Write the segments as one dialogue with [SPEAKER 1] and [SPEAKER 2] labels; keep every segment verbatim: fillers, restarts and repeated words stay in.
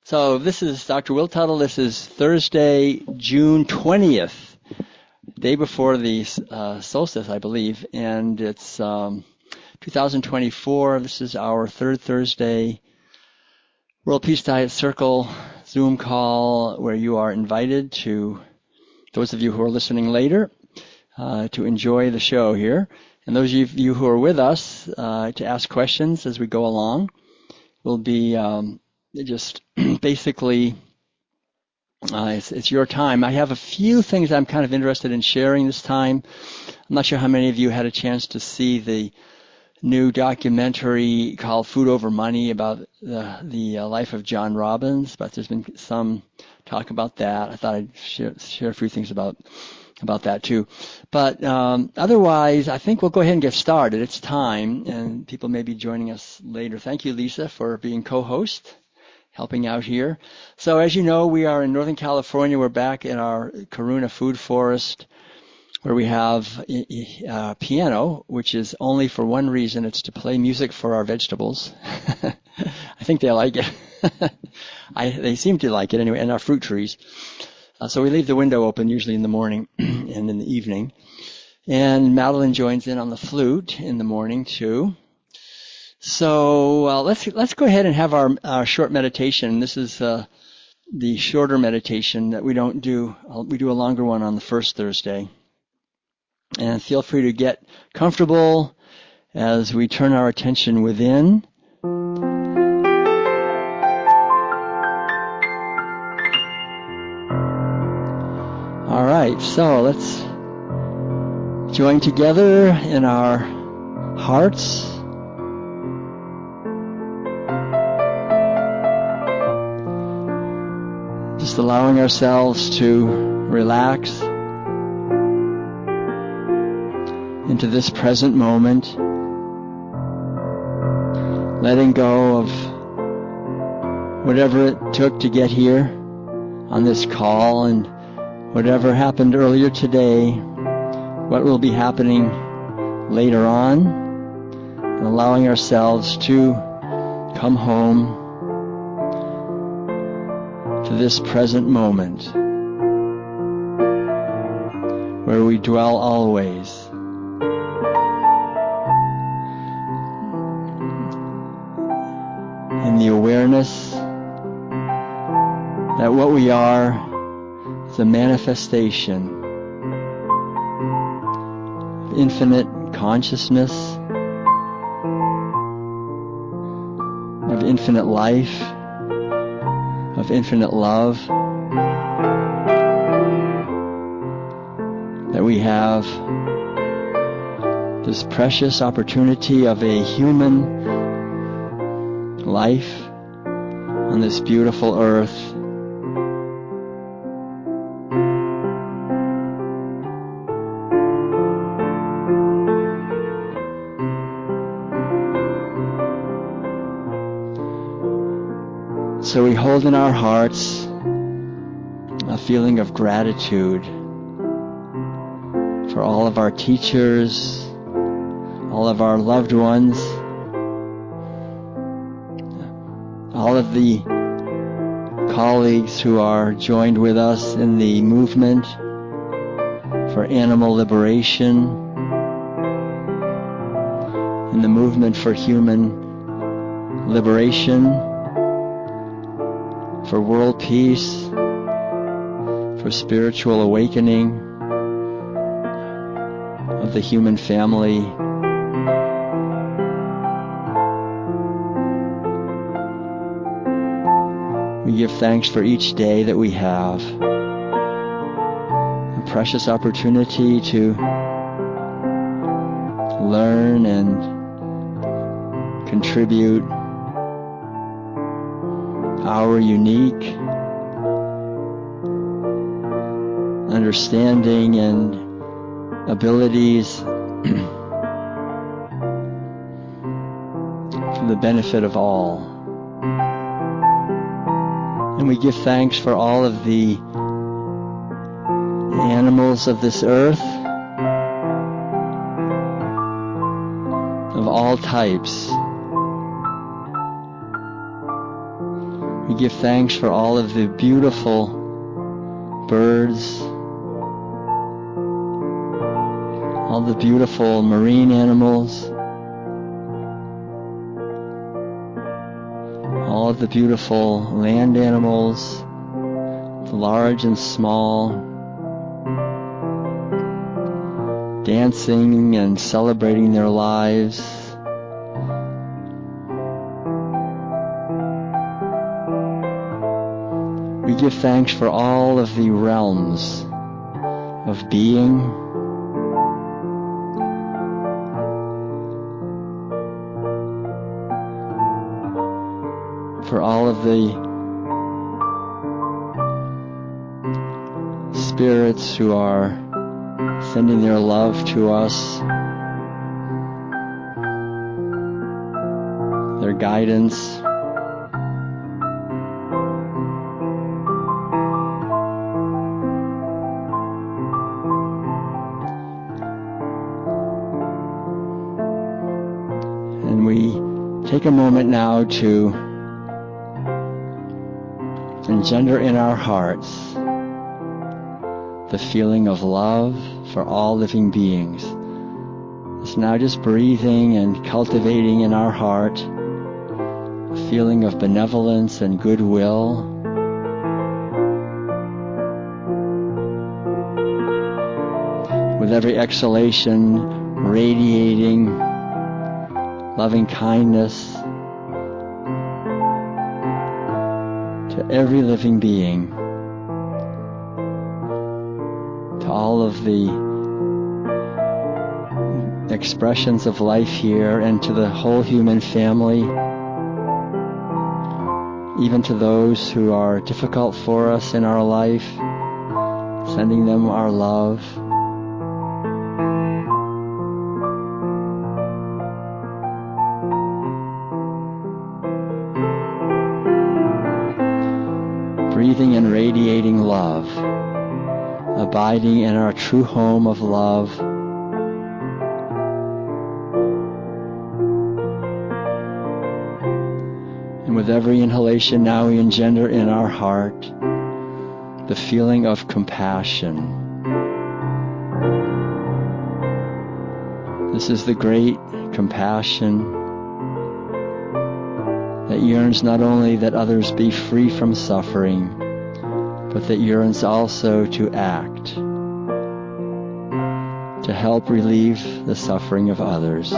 [SPEAKER 1] So this is Doctor Will Tuttle. This is Thursday, June twentieth, day before the uh, solstice, I believe, and it's um, two thousand twenty-four. This is our third Thursday World Peace Diet Circle Zoom call where you are invited to, those of you who are listening later, uh, to enjoy the show here. And those of you who are with us uh, to ask questions as we go along. Will be um, just basically, uh, it's, it's your time. I have a few things I'm kind of interested in sharing this time. I'm not sure how many of you had a chance to see the new documentary called Food Over Money about the, the uh, life of John Robbins, but there's been some talk about that. I thought I'd share, share a few things about about that too. But um, otherwise, I think we'll go ahead and get started. It's time, and people may be joining us later. Thank you, Lisa, for being co-host, helping out here. So as you know, we are in Northern California. We're back in our Corona Food Forest, where we have a piano, which is only for one reason. It's to play music for our vegetables. I think they like it. I, they seem to like it anyway, and our fruit trees. Uh, so we leave the window open usually in the morning and in the evening. And Madeline joins in on the flute in the morning too. So uh, let's let's go ahead and have our, our short meditation. This is uh, the shorter meditation that we don't do. We do a longer one on the first Thursday. And feel free to get comfortable as we turn our attention within. All right, so let's join together in our hearts. Just allowing ourselves to relax into this present moment, letting go of whatever it took to get here on this call and whatever happened earlier today, what will be happening later on, and allowing ourselves to come home to this present moment where we dwell always. In the awareness that what we are is a manifestation of infinite consciousness, of infinite life, of infinite love, that we have this precious opportunity of a human life on this beautiful earth. So we hold in our hearts a feeling of gratitude for all of our teachers, all of our loved ones, all of the colleagues who are joined with us in the movement for animal liberation, in the movement for human liberation, for world peace, for spiritual awakening of the human family. We give thanks for each day that we have, a precious opportunity to learn and contribute our unique understanding and abilities for the benefit of all. And we give thanks for all of the animals of this earth, of all types. We give thanks for all of the beautiful birds, all the beautiful marine animals, all of the beautiful land animals, large and small, dancing and celebrating their lives. We give thanks for all of the realms of being, for all of the spirits who are sending their love to us, their guidance. And we take a moment now to engender in our hearts the feeling of love for all living beings. It's now just breathing and cultivating in our heart a feeling of benevolence and goodwill. With every exhalation, radiating loving kindness to every living being, to all of the expressions of life here, and to the whole human family, even to those who are difficult for us in our life, sending them our love. Breathing and radiating love, abiding in our true home of love. And with every inhalation now we engender in our heart the feeling of compassion. This is the great compassion that yearns not only that others be free from suffering, but that yearns also to act, to help relieve the suffering of others.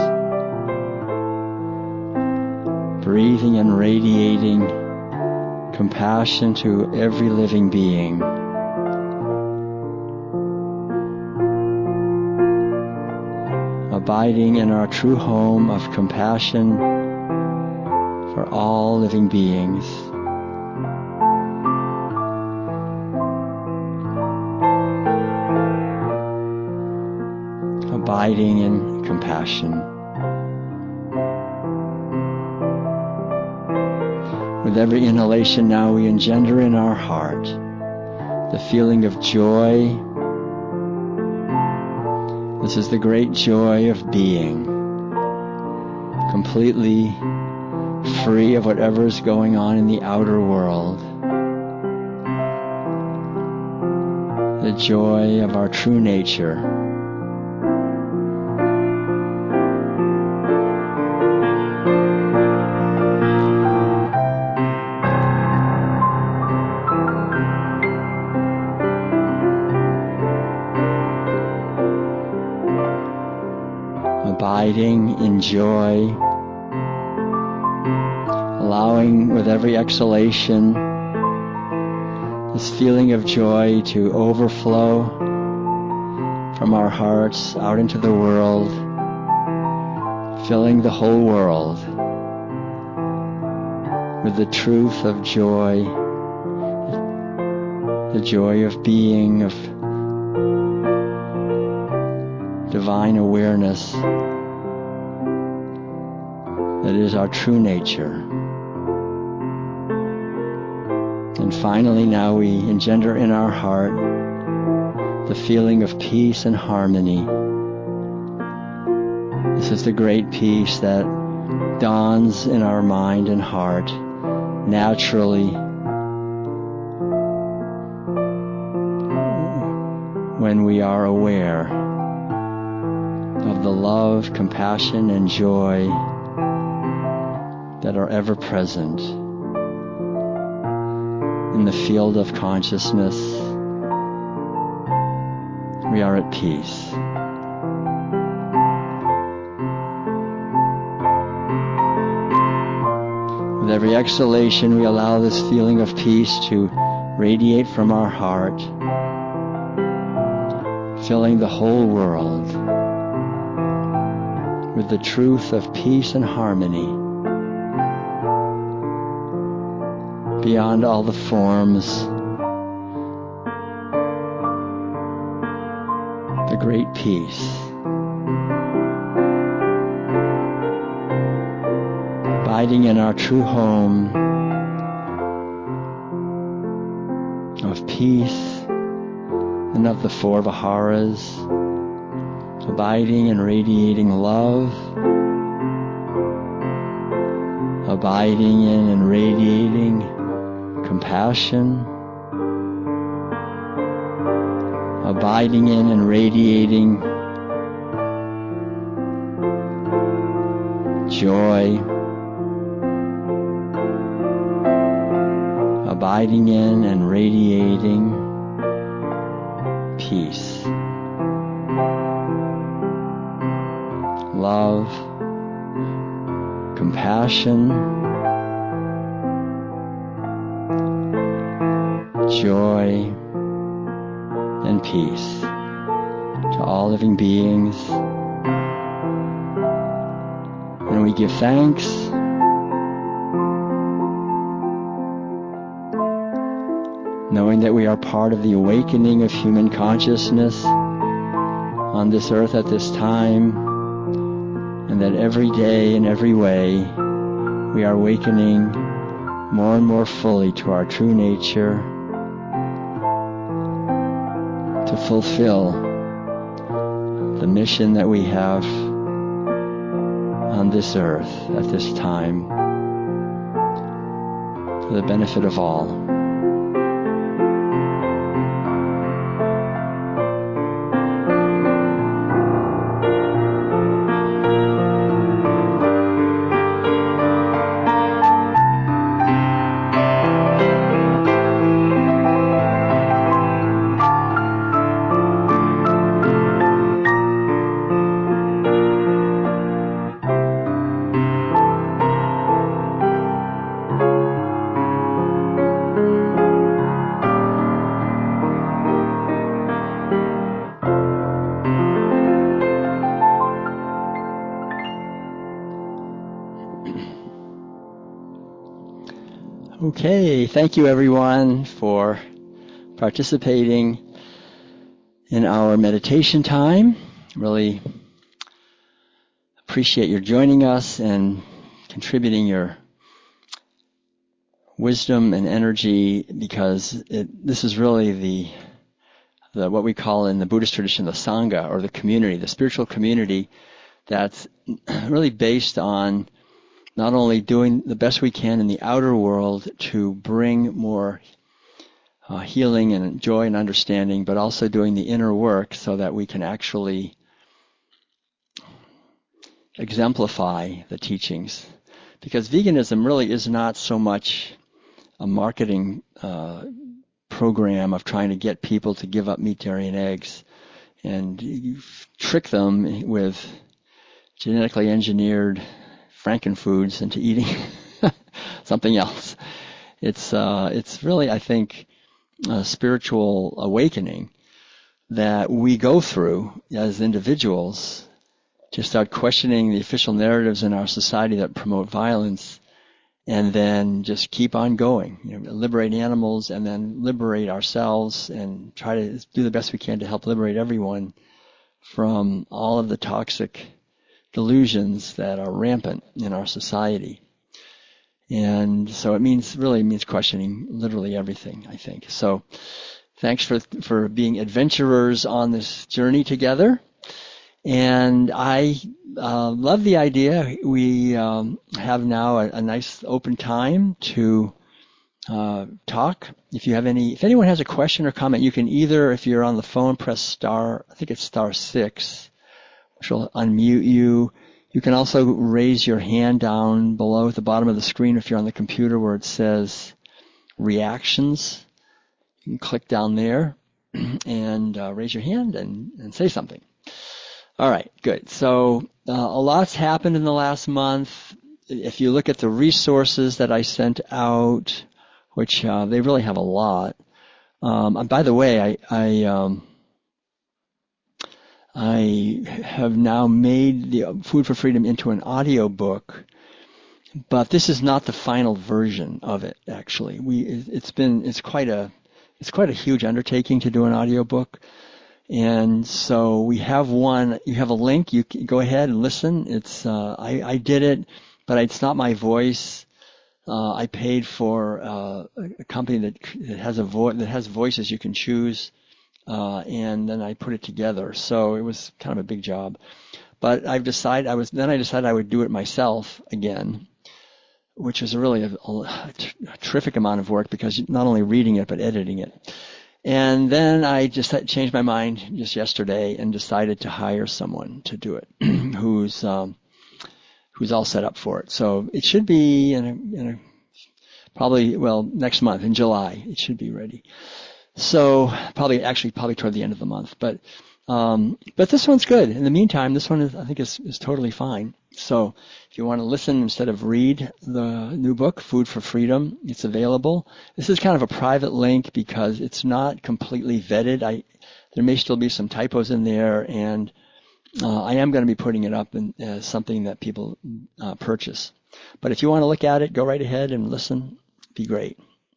[SPEAKER 1] Breathing and radiating compassion to every living being. Abiding in our true home of compassion for all living beings. Abiding in compassion. With every inhalation now we engender in our heart the feeling of joy. This is the great joy of being, completely free of whatever is going on in the outer world. The joy of our true nature. Abiding in joy, allowing with every exhalation this feeling of joy to overflow from our hearts out into the world, filling the whole world with the truth of joy, the joy of being, of divine awareness that is our true nature. And finally, now we engender in our heart the feeling of peace and harmony. This is the great peace that dawns in our mind and heart naturally when we are aware of the love, compassion, and joy that are ever present in the field of consciousness. We are at peace. With every exhalation, we allow this feeling of peace to radiate from our heart, filling the whole world with the truth of peace and harmony beyond all the forms, the great peace. Abiding in our true home of peace and of the four Viharas, abiding and radiating love, abiding in and radiating compassion, abiding in and radiating joy, abiding in and radiating peace, love, compassion, joy, and peace to all living beings. And we give thanks knowing that we are part of the awakening of human consciousness on this earth at this time, and that every day in every way we are awakening more and more fully to our true nature to fulfill the mission that we have on this earth at this time for the benefit of all. Okay, thank you everyone for participating in our meditation time. Really appreciate your joining us and contributing your wisdom and energy, because it, this is really the, the what we call in the Buddhist tradition the Sangha, or the community, the spiritual community that's really based on not only doing the best we can in the outer world to bring more uh, healing and joy and understanding, but also doing the inner work so that we can actually exemplify the teachings. Because veganism really is not so much a marketing uh, program of trying to get people to give up meat, dairy, and eggs and you trick them with genetically engineered frankenfoods into eating something else. It's uh, it's really, I think, a spiritual awakening that we go through as individuals to start questioning the official narratives in our society that promote violence, and then just keep on going. You know, liberate animals, and then liberate ourselves, and try to do the best we can to help liberate everyone from all of the toxic delusions that are rampant in our society. And so it means, really means questioning literally everything, I think. So thanks for for being adventurers on this journey together. And I uh, love the idea. We um, have now a, a nice open time to uh, talk. If you have any, if anyone has a question or comment, you can either, if you're on the phone, press star, I think it's star six, which will unmute you. You can also raise your hand down below at the bottom of the screen if you're on the computer where it says reactions. You can click down there and uh, raise your hand and, and say something. All right, good. So uh, a lot's happened in the last month. If you look at the resources that I sent out, which uh, they really have a lot. Um, and by the way, I I, um, I have now made the Food for Freedom into an audio book, but this is not the final version of it. Actually, we it's been it's quite a it's quite a huge undertaking to do an audio book. And so we have one, you have a link, you can go ahead and listen. It's, uh, I, I did it, but it's not my voice. Uh, I paid for, uh, a company that, that has a vo- that has voices you can choose. Uh, and then I put it together. So it was kind of a big job, but I've decided I was, then I decided I would do it myself again, which was really a, a, a terrific amount of work because not only reading it, but editing it. And then I just changed my mind just yesterday and decided to hire someone to do it, who's um, who's all set up for it. So it should be in a, in a probably well next month in July it should be ready. So probably actually probably toward the end of the month, but um, but this one's good. In the meantime, this one is, I think is is totally fine. So if you want to listen instead of read the new book, Food for Freedom, it's available. This is kind of a private link because it's not completely vetted. I there may still be some typos in there, and uh, I am going to be putting it up in, as something that people uh, purchase. But if you want to look at it, go right ahead and listen. It'd be great.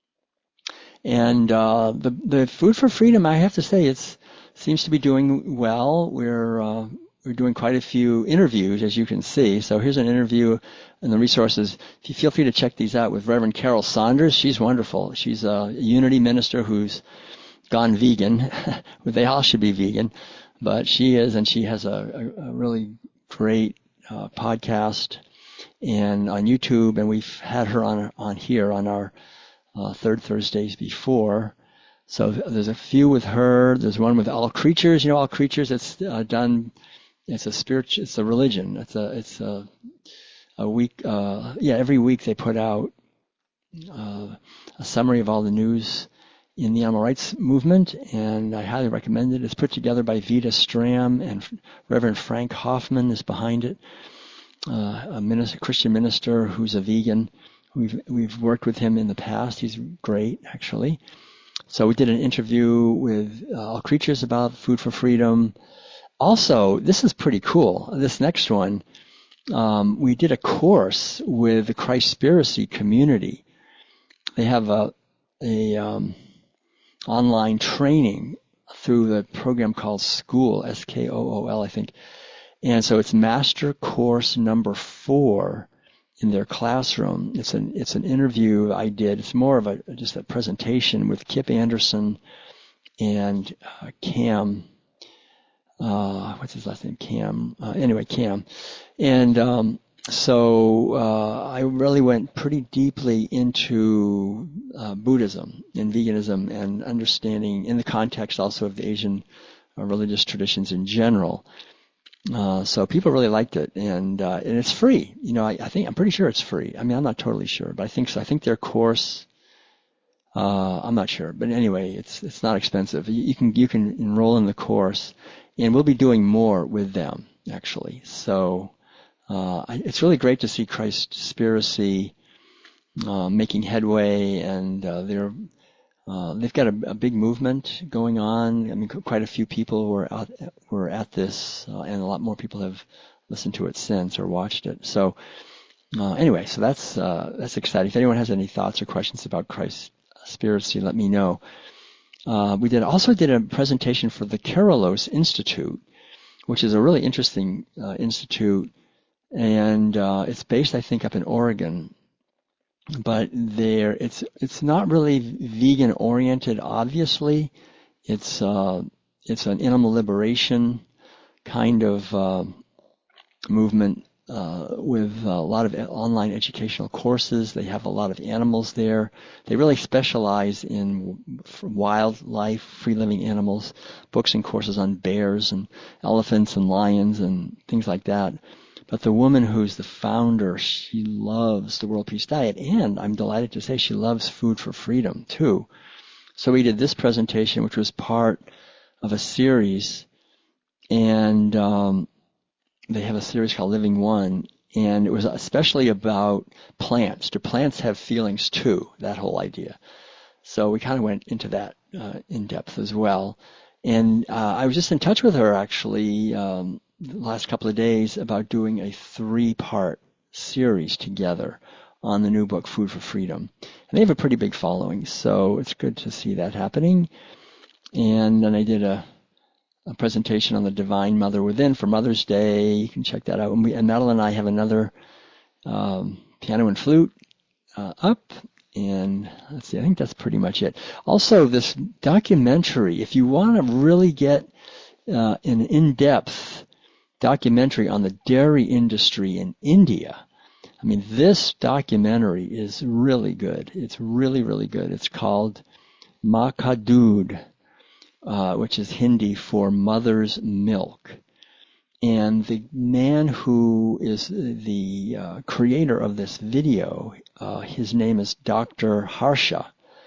[SPEAKER 1] And uh, the the Food for Freedom, I have to say, it's seems to be doing well. We're uh, we're doing quite a few interviews, as you can see. So here's an interview in the resources. If you feel free to check these out with Reverend Carol Saunders. She's wonderful. She's a Unity minister who's gone vegan. They all should be vegan, but she is, and she has a, a, a really great uh, podcast and on YouTube. And we've had her on on here on our uh, third Thursdays before. So there's a few with her. There's one with All Creatures. You know, All Creatures. It's uh, done. It's a spiritual. It's a religion. It's a. It's a. A week. Uh, yeah, every week they put out uh, a summary of all the news in the animal rights movement, and I highly recommend it. It's put together by Vita Stram, and Reverend Frank Hoffman is behind it. Uh, a minister, Christian minister who's a vegan. We've we've worked with him in the past. He's great, actually. So we did an interview with uh, All Creatures about Food for Freedom. Also, this is pretty cool. This next one, um, we did a course with the Christspiracy community. They have a, a um, online training through the program called School, S K O O L, I think. And so it's master course number four in their classroom. It's an it's an interview I did. It's more of a just a presentation with Kip Anderson and uh, Cam. Uh, what's his last name? Cam. Uh, anyway, Cam. And um, so uh, I really went pretty deeply into uh, Buddhism and veganism and understanding in the context also of the Asian uh, religious traditions in general. Uh, so people really liked it, and uh, and it's free. You know, I, I think I'm pretty sure it's free. I mean, I'm not totally sure, but I think so. I think their course. Uh, I'm not sure, but anyway, it's it's not expensive. You, you can you can enroll in the course, and we'll be doing more with them actually. So uh, I, it's really great to see Christspiracy uh, making headway, and uh, they're. Uh, they've got a, a big movement going on. I mean, quite a few people were out, were at this, uh, and a lot more people have listened to it since or watched it. So, uh, anyway, so that's uh, that's exciting. If anyone has any thoughts or questions about Christspiracy, let me know. Uh, we did also did a presentation for the Kerelos Institute, which is a really interesting uh, institute, and uh, it's based, I think, up in Oregon. But there, it's it's not really vegan oriented. Obviously, it's uh, it's an animal liberation kind of uh, movement, uh, with a lot of online educational courses. They have a lot of animals there. They really specialize in wildlife, free-living animals, books and courses on bears and elephants and lions and things like that. But the woman who's the founder, she loves the World Peace Diet, and I'm delighted to say she loves Food for Freedom, too. So we did this presentation, which was part of a series, and um, they have a series called Living One, and it was especially about plants. Do plants have feelings too? That whole idea. So we kind of went into that uh, in depth as well. And uh, I was just in touch with her actually um, the last couple of days about doing a three-part series together on the new book, Food for Freedom. And they have a pretty big following, so it's good to see that happening. And then I did a a presentation on the Divine Mother Within for Mother's Day. You can check that out. And, we, and Madeline and I have another um, piano and flute uh, up. And let's see, I think that's pretty much it. Also, this documentary, if you want to really get uh, an in-depth documentary on the dairy industry in India, I mean, this documentary is really good. It's really, really good. It's called Maa Ka Doodh, Uh, which is Hindi for mother's milk. And the man who is the uh, creator of this video, uh, his name is Doctor Harsha.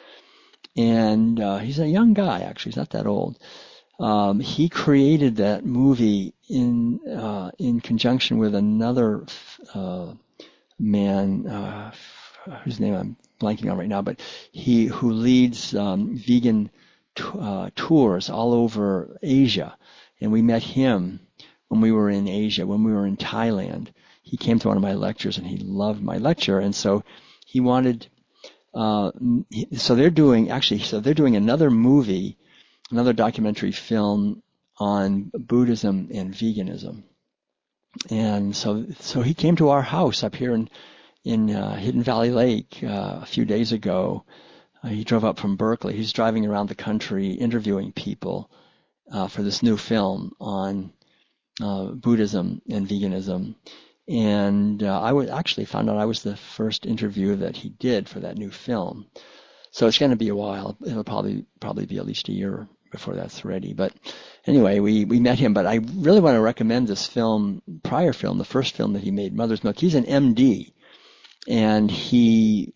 [SPEAKER 1] And uh, he's a young guy, actually. He's not that old. Um, he created that movie in uh, in conjunction with another uh, man, uh, whose name I'm blanking on right now, but he who leads um, vegan Uh, tours all over Asia, and we met him when we were in Asia, when we were in Thailand. He came to one of my lectures, and he loved my lecture, and so he wanted. Uh, so they're doing actually. So they're doing another movie, another documentary film on Buddhism and veganism, and so so he came to our house up here in in uh, Hidden Valley Lake uh, a few days ago. Uh, he drove up from Berkeley. He's driving around the country interviewing people uh, for this new film on uh, Buddhism and veganism. And uh, I was actually found out I was the first interview that he did for that new film. So it's going to be a while. It'll probably probably be at least a year before that's ready. But anyway, we, we met him. But I really want to recommend this film, prior film, the first film that he made, Mother's Milk. He's an M D. And he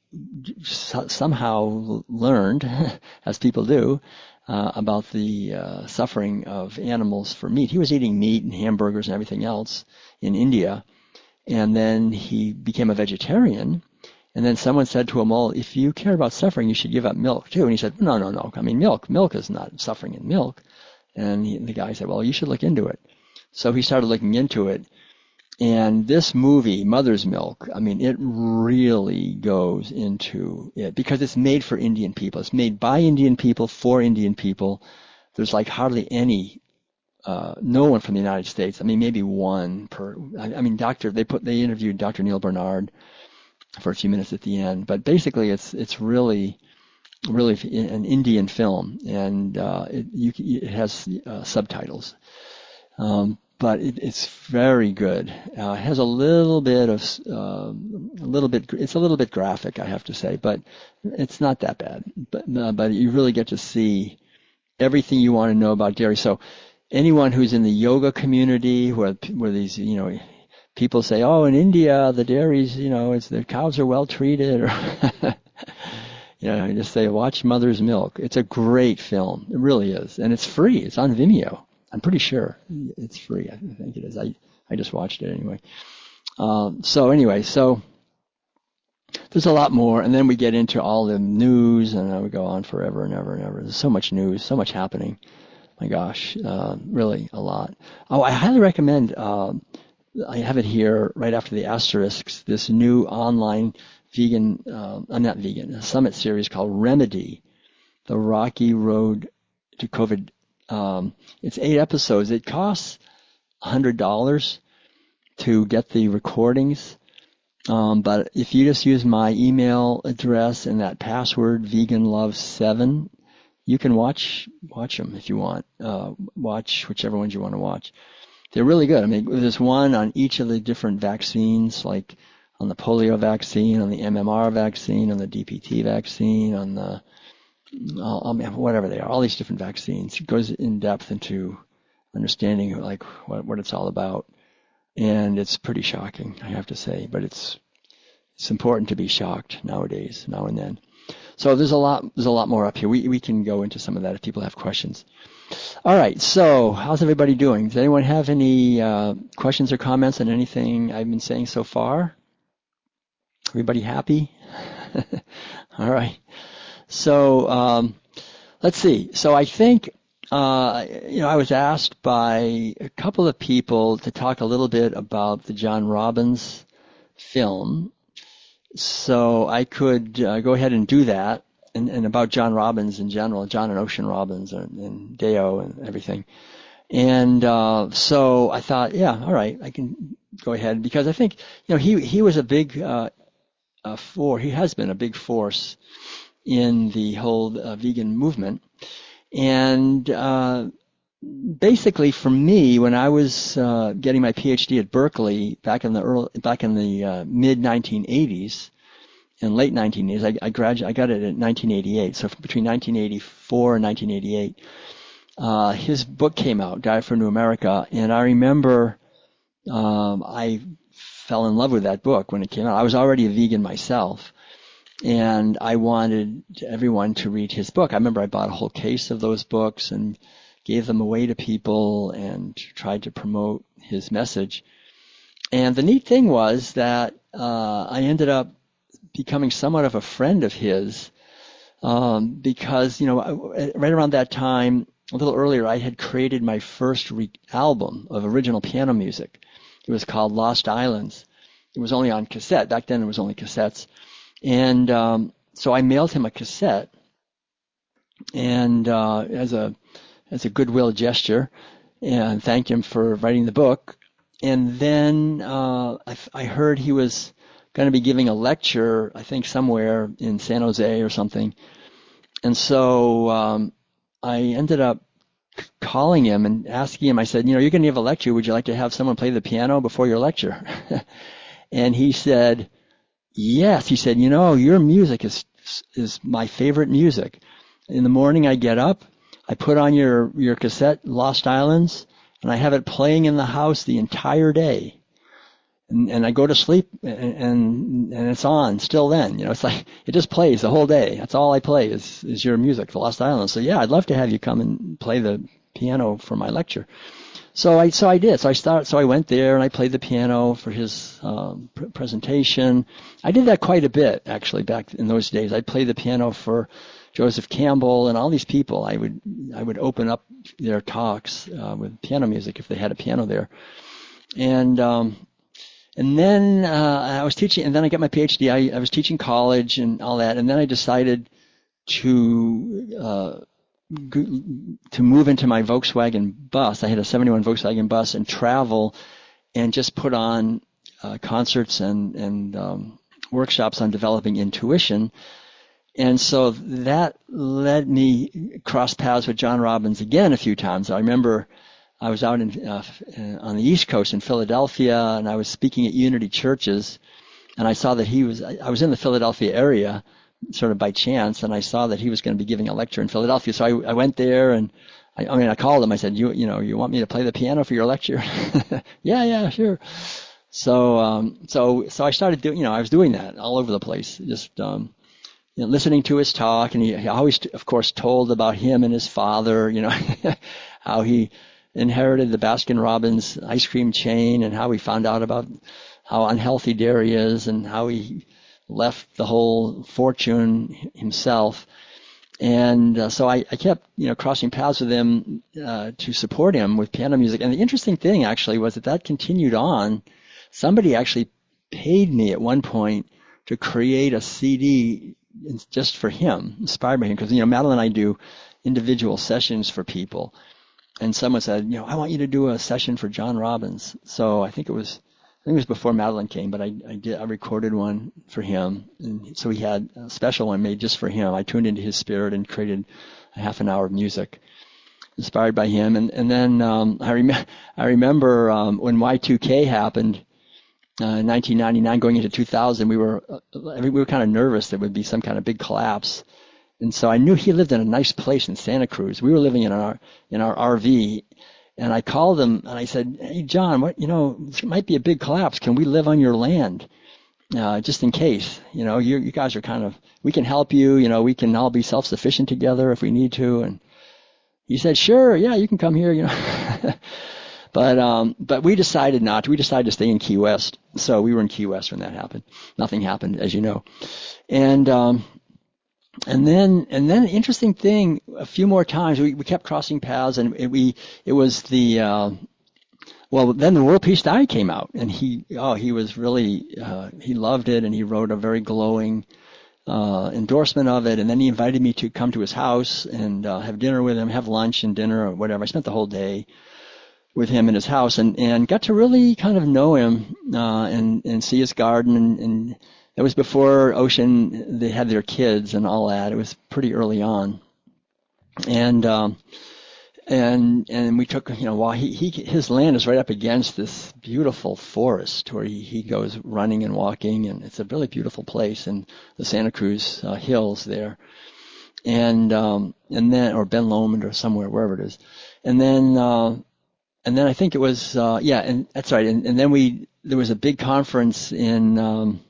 [SPEAKER 1] somehow learned, as people do, uh, about the uh, suffering of animals for meat. He was eating meat and hamburgers and everything else in India, and then he became a vegetarian. And then someone said to him, well, if you care about suffering, you should give up milk too. And he said, no, no, no. I mean, milk. Milk is not suffering in milk. And he, the guy said, well, you should look into it. So he started looking into it. And this movie, Mother's Milk, I mean, it really goes into it because it's made for Indian people. It's made by Indian people for Indian people. There's like hardly any, uh, no one from the United States. I mean, maybe one per. I, I mean, Doctor they put they interviewed Doctor Neil Bernard for a few minutes at the end, but basically, it's it's really really an Indian film, and uh, it you, it has uh, subtitles. Um, But it, it's very good. Uh, it has a little bit of, uh, a little bit. It's a little bit graphic, I have to say, but it's not that bad. But uh, but you really get to see everything you want to know about dairy. So anyone who's in the yoga community, where where these you know people say, oh, in India the dairies, you know, it's the cows are well treated, or you know, I just say watch Mother's Milk. It's a great film. It really is, and it's free. It's on Vimeo. I'm pretty sure it's free. I think it is. I, I just watched it anyway. Um, so anyway, so there's a lot more, and then we get into all the news, and uh, we go on forever and ever and ever. There's so much news, so much happening. My gosh, uh, really a lot. Oh, I highly recommend. Uh, I have it here right after the asterisks. This new online vegan, uh, I'm not vegan, a summit series called Remedy: The Rocky Road to COVID. Um, it's eight episodes. It costs one hundred dollars to get the recordings. Um, but if you just use my email address and that password, vegan love seven, you can watch watch them if you want. Uh, watch whichever ones you want to watch. They're really good. I mean, there's one on each of the different vaccines, like on the polio vaccine, on the M M R vaccine, on the D P T vaccine, on the I mean, whatever they are, all these different vaccines. It goes in depth into understanding like what, what it's all about, and it's pretty shocking, I have to say. But it's it's important to be shocked nowadays, now and then. So there's a lot there's a lot more up here. We we can go into some of that if people have questions. All right. So how's everybody doing? Does anyone have any uh, questions or comments on anything I've been saying so far? Everybody happy? All right. So um, let's see. So I think, uh, you know, I was asked by a couple of people to talk a little bit about the John Robbins film. So I could uh, go ahead and do that, and, and about John Robbins in general, John and Ocean Robbins and, and Deo and everything. And uh, so I thought, yeah, all right, I can go ahead, because I think, you know, he he was a big uh, uh, for he has been a big force in the whole uh, vegan movement. And uh, basically, for me, when I was uh, getting my PhD at Berkeley back in the early, back in the uh, mid nineteen eighties and late nineteen eighties, I, I graduated. I got it in nineteen eighty-eight. So between nineteen eighty-four and nineteen eighty-eight, uh, his book came out, Diet for a New America, and I remember um, I fell in love with that book when it came out. I was already a vegan myself, and I wanted everyone to read his book. I remember I bought a whole case of those books and gave them away to people and tried to promote his message. And the neat thing was that uh, I ended up becoming somewhat of a friend of his um, because, you know, right around that time, a little earlier, I had created my first re- album of original piano music. It was called Lost Islands. It was only on cassette. Back then, it was only cassettes. And um, so I mailed him a cassette, and uh, as a as a goodwill gesture, and thanked him for writing the book. And then uh, I, I heard he was going to be giving a lecture, I think somewhere in San Jose or something. And so um, I ended up calling him and asking him. I said, you know, you're going to give a lecture. Would you like to have someone play the piano before your lecture? And he said, yes. He said, you know, your music is is my favorite music. In the morning I get up, I put on your, your cassette, Lost Islands, and I have it playing in the house the entire day. And, and I go to sleep, and, and and it's on still then. You know, it's like, it just plays the whole day. That's all I play is, is your music, the Lost Islands. So yeah, I'd love to have you come and play the piano for my lecture. So I so I did. So I start. So I went there and I played the piano for his um, pr- presentation. I did that quite a bit actually back in those days. I'd play the piano for Joseph Campbell and all these people. I would I would open up their talks uh, with piano music if they had a piano there. And um, and then uh, I was teaching. And then I got my PhD. I, I was teaching college and all that. And then I decided to. Uh, to move into my Volkswagen bus. I had a seventy-one Volkswagen bus and travel and just put on uh, concerts and, and um, workshops on developing intuition. And so that led me cross paths with John Robbins again a few times. I remember I was out in, uh, on the East Coast in Philadelphia, and I was speaking at Unity Churches, and I saw that he was, I was in the Philadelphia area sort of by chance, and I saw that he was going to be giving a lecture in Philadelphia. So I, I went there, and I, I mean, I called him. I said, "You, you know, you want me to play the piano for your lecture?" yeah, yeah, sure. So, um, so, so I started doing, you know, I was doing that all over the place, just, um, you know, listening to his talk, and he, he always, of course, told about him and his father, you know, how he inherited the Baskin-Robbins ice cream chain, and how he found out about how unhealthy dairy is, and how he left the whole fortune himself. And uh, so I, I kept, you know, crossing paths with him uh, to support him with piano music. And the interesting thing, actually, was that that continued on. Somebody actually paid me at one point to create a C D just for him, inspired by him. Because, you know, Madeline and I do individual sessions for people. And someone said, you know, I want you to do a session for John Robbins. So I think it was I think it was before Madeline came, but I, I did I recorded one for him, and so he had a special one made just for him. I tuned into his spirit and created a half an hour of music. inspired by him. And and then um, I rem- I remember um, when Y two K happened. Uh, in nineteen ninety-nine, going into two thousand, we were uh, we were kind of nervous there would be some kind of big collapse, and so I knew he lived in a nice place in Santa Cruz. We were living in our in our R V, and I called him and I said, "Hey John, what you know, this might be a big collapse. Can we live on your land, uh, just in case? You know, you you guys are kind of we can help you. You know, we can all be self-sufficient together if we need to." And he said, "Sure, yeah, you can come here. You know." But um, but we decided not to. We decided to stay in Key West. So we were in Key West when that happened. Nothing happened, as you know. And um, and then and then interesting thing. A few more times we, we kept crossing paths, and it, we it was the uh, well. Then the World Peace Diary came out, and he oh he was really uh, he loved it, and he wrote a very glowing uh, endorsement of it. And then he invited me to come to his house and uh, have dinner with him, have lunch and dinner or whatever. I spent the whole day with him in his house, and, and got to really kind of know him uh, and and see his garden, and, and it was before Ocean they had their kids and all that. It was pretty early on, and um, and and we took you know while he, he his land is right up against this beautiful forest where he, he goes running and walking, and it's a really beautiful place in the Santa Cruz uh, hills there, and um, and then or Ben Lomond or somewhere wherever it is, and then. Uh, And then I think it was, uh, yeah, and that's right. And, and then we, there was a big conference in, um,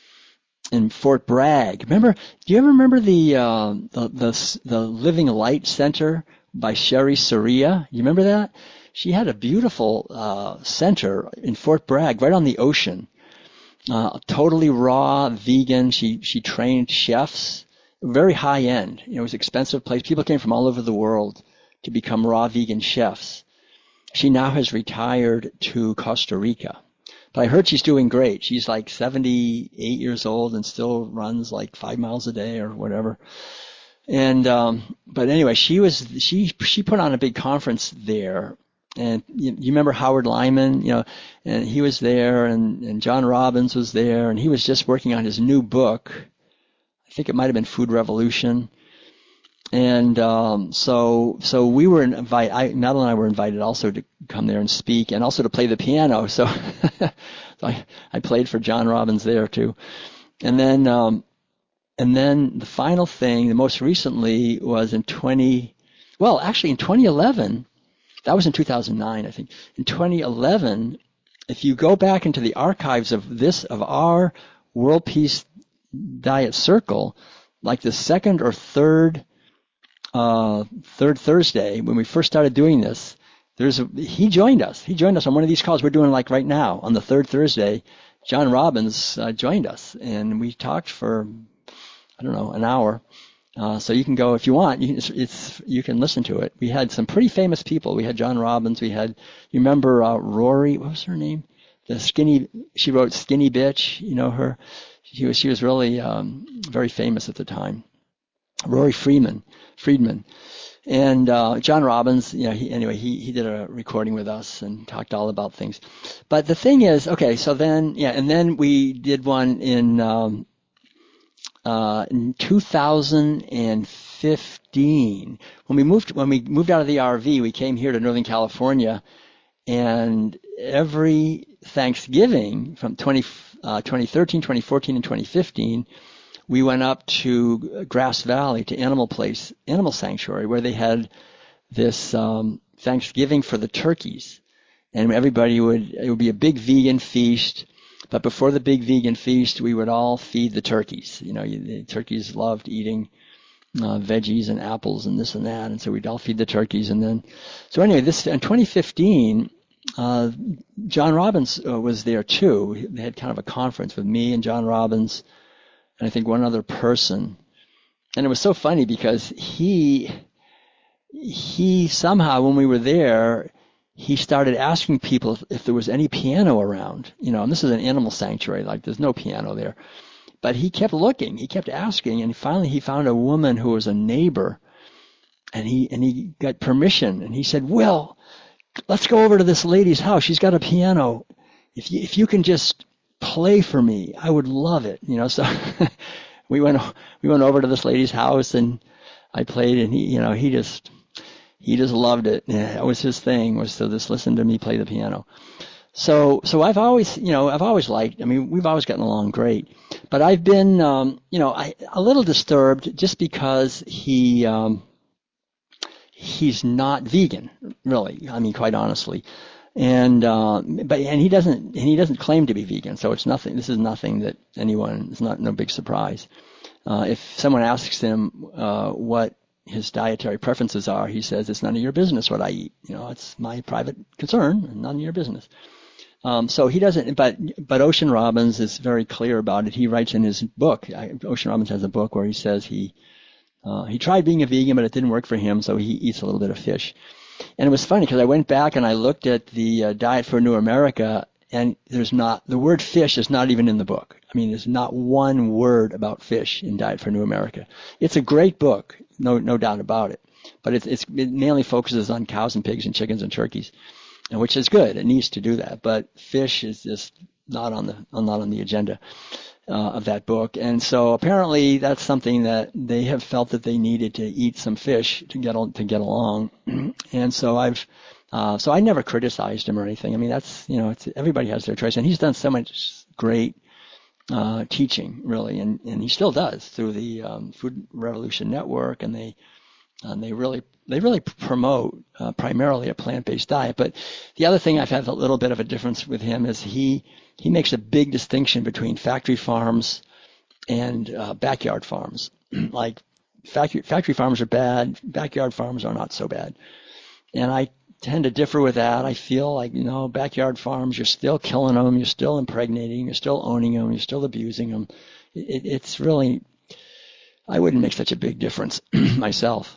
[SPEAKER 1] in Fort Bragg. Remember, do you ever remember the, uh, the, the, the Living Light Center by Sherry Soria? You remember that? She had a beautiful, uh, center in Fort Bragg, right on the ocean. Uh, totally raw, vegan. She, she trained chefs, very high end. You know, it was an expensive place. People came from all over the world to become raw vegan chefs. She now has retired to Costa Rica, but I heard she's doing great. She's like seventy-eight years old and still runs like five miles a day or whatever. And um, but anyway, she was she she put on a big conference there, and you, you remember Howard Lyman, you know, and he was there, and and John Robbins was there, and he was just working on his new book. I think it might have been Food Revolution. And um, so, so we were invited. I, Madeline and I were invited also to come there and speak, and also to play the piano. So, so I, I played for John Robbins there too. And then, um, and then the final thing, the most recently, was in twenty. Well, actually, in twenty eleven, that was in two thousand nine, I think. In twenty eleven, if you go back into the archives of this of our World Peace Diet Circle, like the second or third. Uh, third Thursday, when we first started doing this, there's a, he joined us. He joined us on one of these calls we're doing like right now on the third Thursday. John Robbins uh, joined us, and we talked for I don't know an hour. Uh, so you can go if you want. You can, it's, it's you can listen to it. We had some pretty famous people. We had John Robbins. We had you remember uh, Rory? What was her name? The skinny. She wrote Skinny Bitch. You know her. She was she was really um, very famous at the time. Rory Freeman. Friedman. And uh, John Robbins, you know, he, anyway, he, he did a recording with us and talked all about things. But the thing is, okay, so then, yeah, and then we did one in, um, uh, in two thousand fifteen. When we moved, when we moved out of the R V, we came here to Northern California, and every Thanksgiving from twenty, uh, twenty thirteen, twenty fourteen, and twenty fifteen, we went up to Grass Valley to Animal Place, Animal Sanctuary, where they had this um, Thanksgiving for the turkeys, and everybody would it would be a big vegan feast. But before the big vegan feast, we would all feed the turkeys. You know, the turkeys loved eating uh, veggies and apples and this and that, and so we'd all feed the turkeys. And then, so anyway, this in twenty fifteen, uh, John Robbins uh, was there too. They had kind of a conference with me and John Robbins. And I think one other person. And it was so funny because he, he somehow, when we were there, he started asking people if, if there was any piano around. You know, and this is an animal sanctuary, like there's no piano there. But he kept looking, he kept asking, and finally he found a woman who was a neighbor, and he, and he got permission, and he said, Will, let's go over to this lady's house. She's got a piano. If you, if you can just play for me, I would love it, you know. So we went we went over to this lady's house, and I played, and he, you know, he just He just loved it. Yeah, that was his thing, was to just listen to me play the piano. So, so I've always, you know, I've always liked, I mean, we've always gotten along great, but I've been, um, you know, I, a little disturbed just because he, um, he's not vegan, really. I mean, quite honestly. And, uh, but, and he doesn't, and he doesn't claim to be vegan. So it's nothing, this is nothing that anyone, it's not, no big surprise. Uh, if someone asks him, uh, what his dietary preferences are, he says, it's none of your business what I eat. You know, it's my private concern and none of your business. Um, so he doesn't, but but Ocean Robbins is very clear about it. He writes in his book. Ocean Robbins has a book where he says he uh, he tried being a vegan, but it didn't work for him, so he eats a little bit of fish. And it was funny because I went back and I looked at the uh, Diet for a New America, and there's not the word fish is not even in the book. I mean, there's not one word about fish in Diet for a New America. It's a great book, no no doubt about it, but it's, it's it mainly focuses on cows and pigs and chickens and turkeys. And which is good. It needs to do that, but fish is just not on the not on the agenda uh, of that book. And so apparently that's something that they have felt that they needed to eat some fish to get to get along. And so I've uh, so I never criticized him or anything. I mean, that's, you know, it's, everybody has their choice, and he's done so much great uh, teaching, really, and and he still does through the um, Food Revolution Network, and they. And they really they really promote uh, primarily a plant-based diet. But the other thing I've had a little bit of a difference with him is he he makes a big distinction between factory farms and uh, backyard farms. Like factory factory farms are bad, backyard farms are not so bad. And I tend to differ with that. I feel like, you know, backyard farms, you're still killing them, you're still impregnating, you're still owning them, you're still abusing them. It, it's really, I wouldn't make such a big difference myself.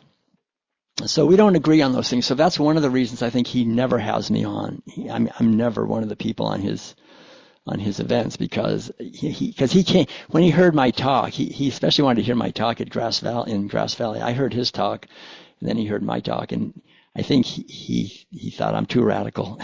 [SPEAKER 1] So we don't agree on those things. So that's one of the reasons I think he never has me on. He, I'm, I'm never one of the people on his on his events because he because he, he can't. When he heard my talk, he, he especially wanted to hear my talk at Grass Valley in Grass Valley. I heard his talk, and then he heard my talk, and I think he he, he thought I'm too radical.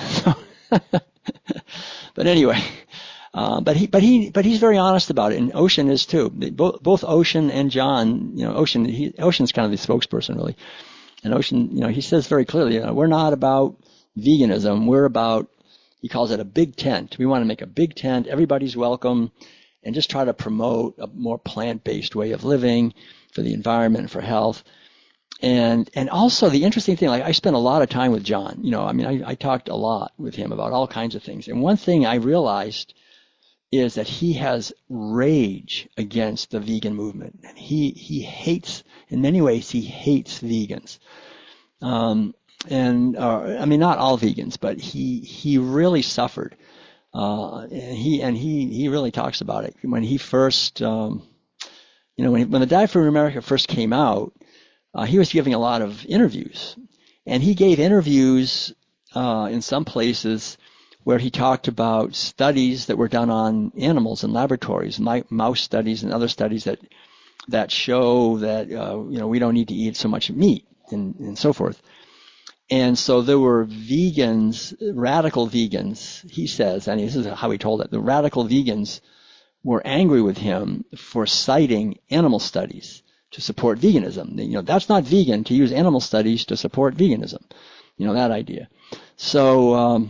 [SPEAKER 1] But anyway. Uh, but he, but he, but he's very honest about it, and Ocean is too. Both, both Ocean and John, you know, Ocean, he, Ocean's kind of the spokesperson, really. And Ocean, you know, he says very clearly, you know, we're not about veganism. We're about, he calls it a big tent. We want to make a big tent. Everybody's welcome, and just try to promote a more plant-based way of living for the environment and for health. And and also the interesting thing, like I spent a lot of time with John. You know, I mean, I, I talked a lot with him about all kinds of things. And one thing I realized is that he has rage against the vegan movement. And he, he hates, in many ways, he hates vegans. Um, and, uh, I mean, not all vegans, but he, he really suffered. Uh, and he, and he, he really talks about it. When he first, um, you know, when, he, when the Diet for America first came out, uh, he was giving a lot of interviews. And he gave interviews, uh, in some places where he talked about studies that were done on animals in laboratories, mouse studies and other studies that that show that uh, you know we don't need to eat so much meat and, and so forth. And so there were vegans, radical vegans, he says, and this is how he told it, the radical vegans were angry with him for citing animal studies to support veganism. You know, that's not vegan to use animal studies to support veganism. You know, that idea. So, um,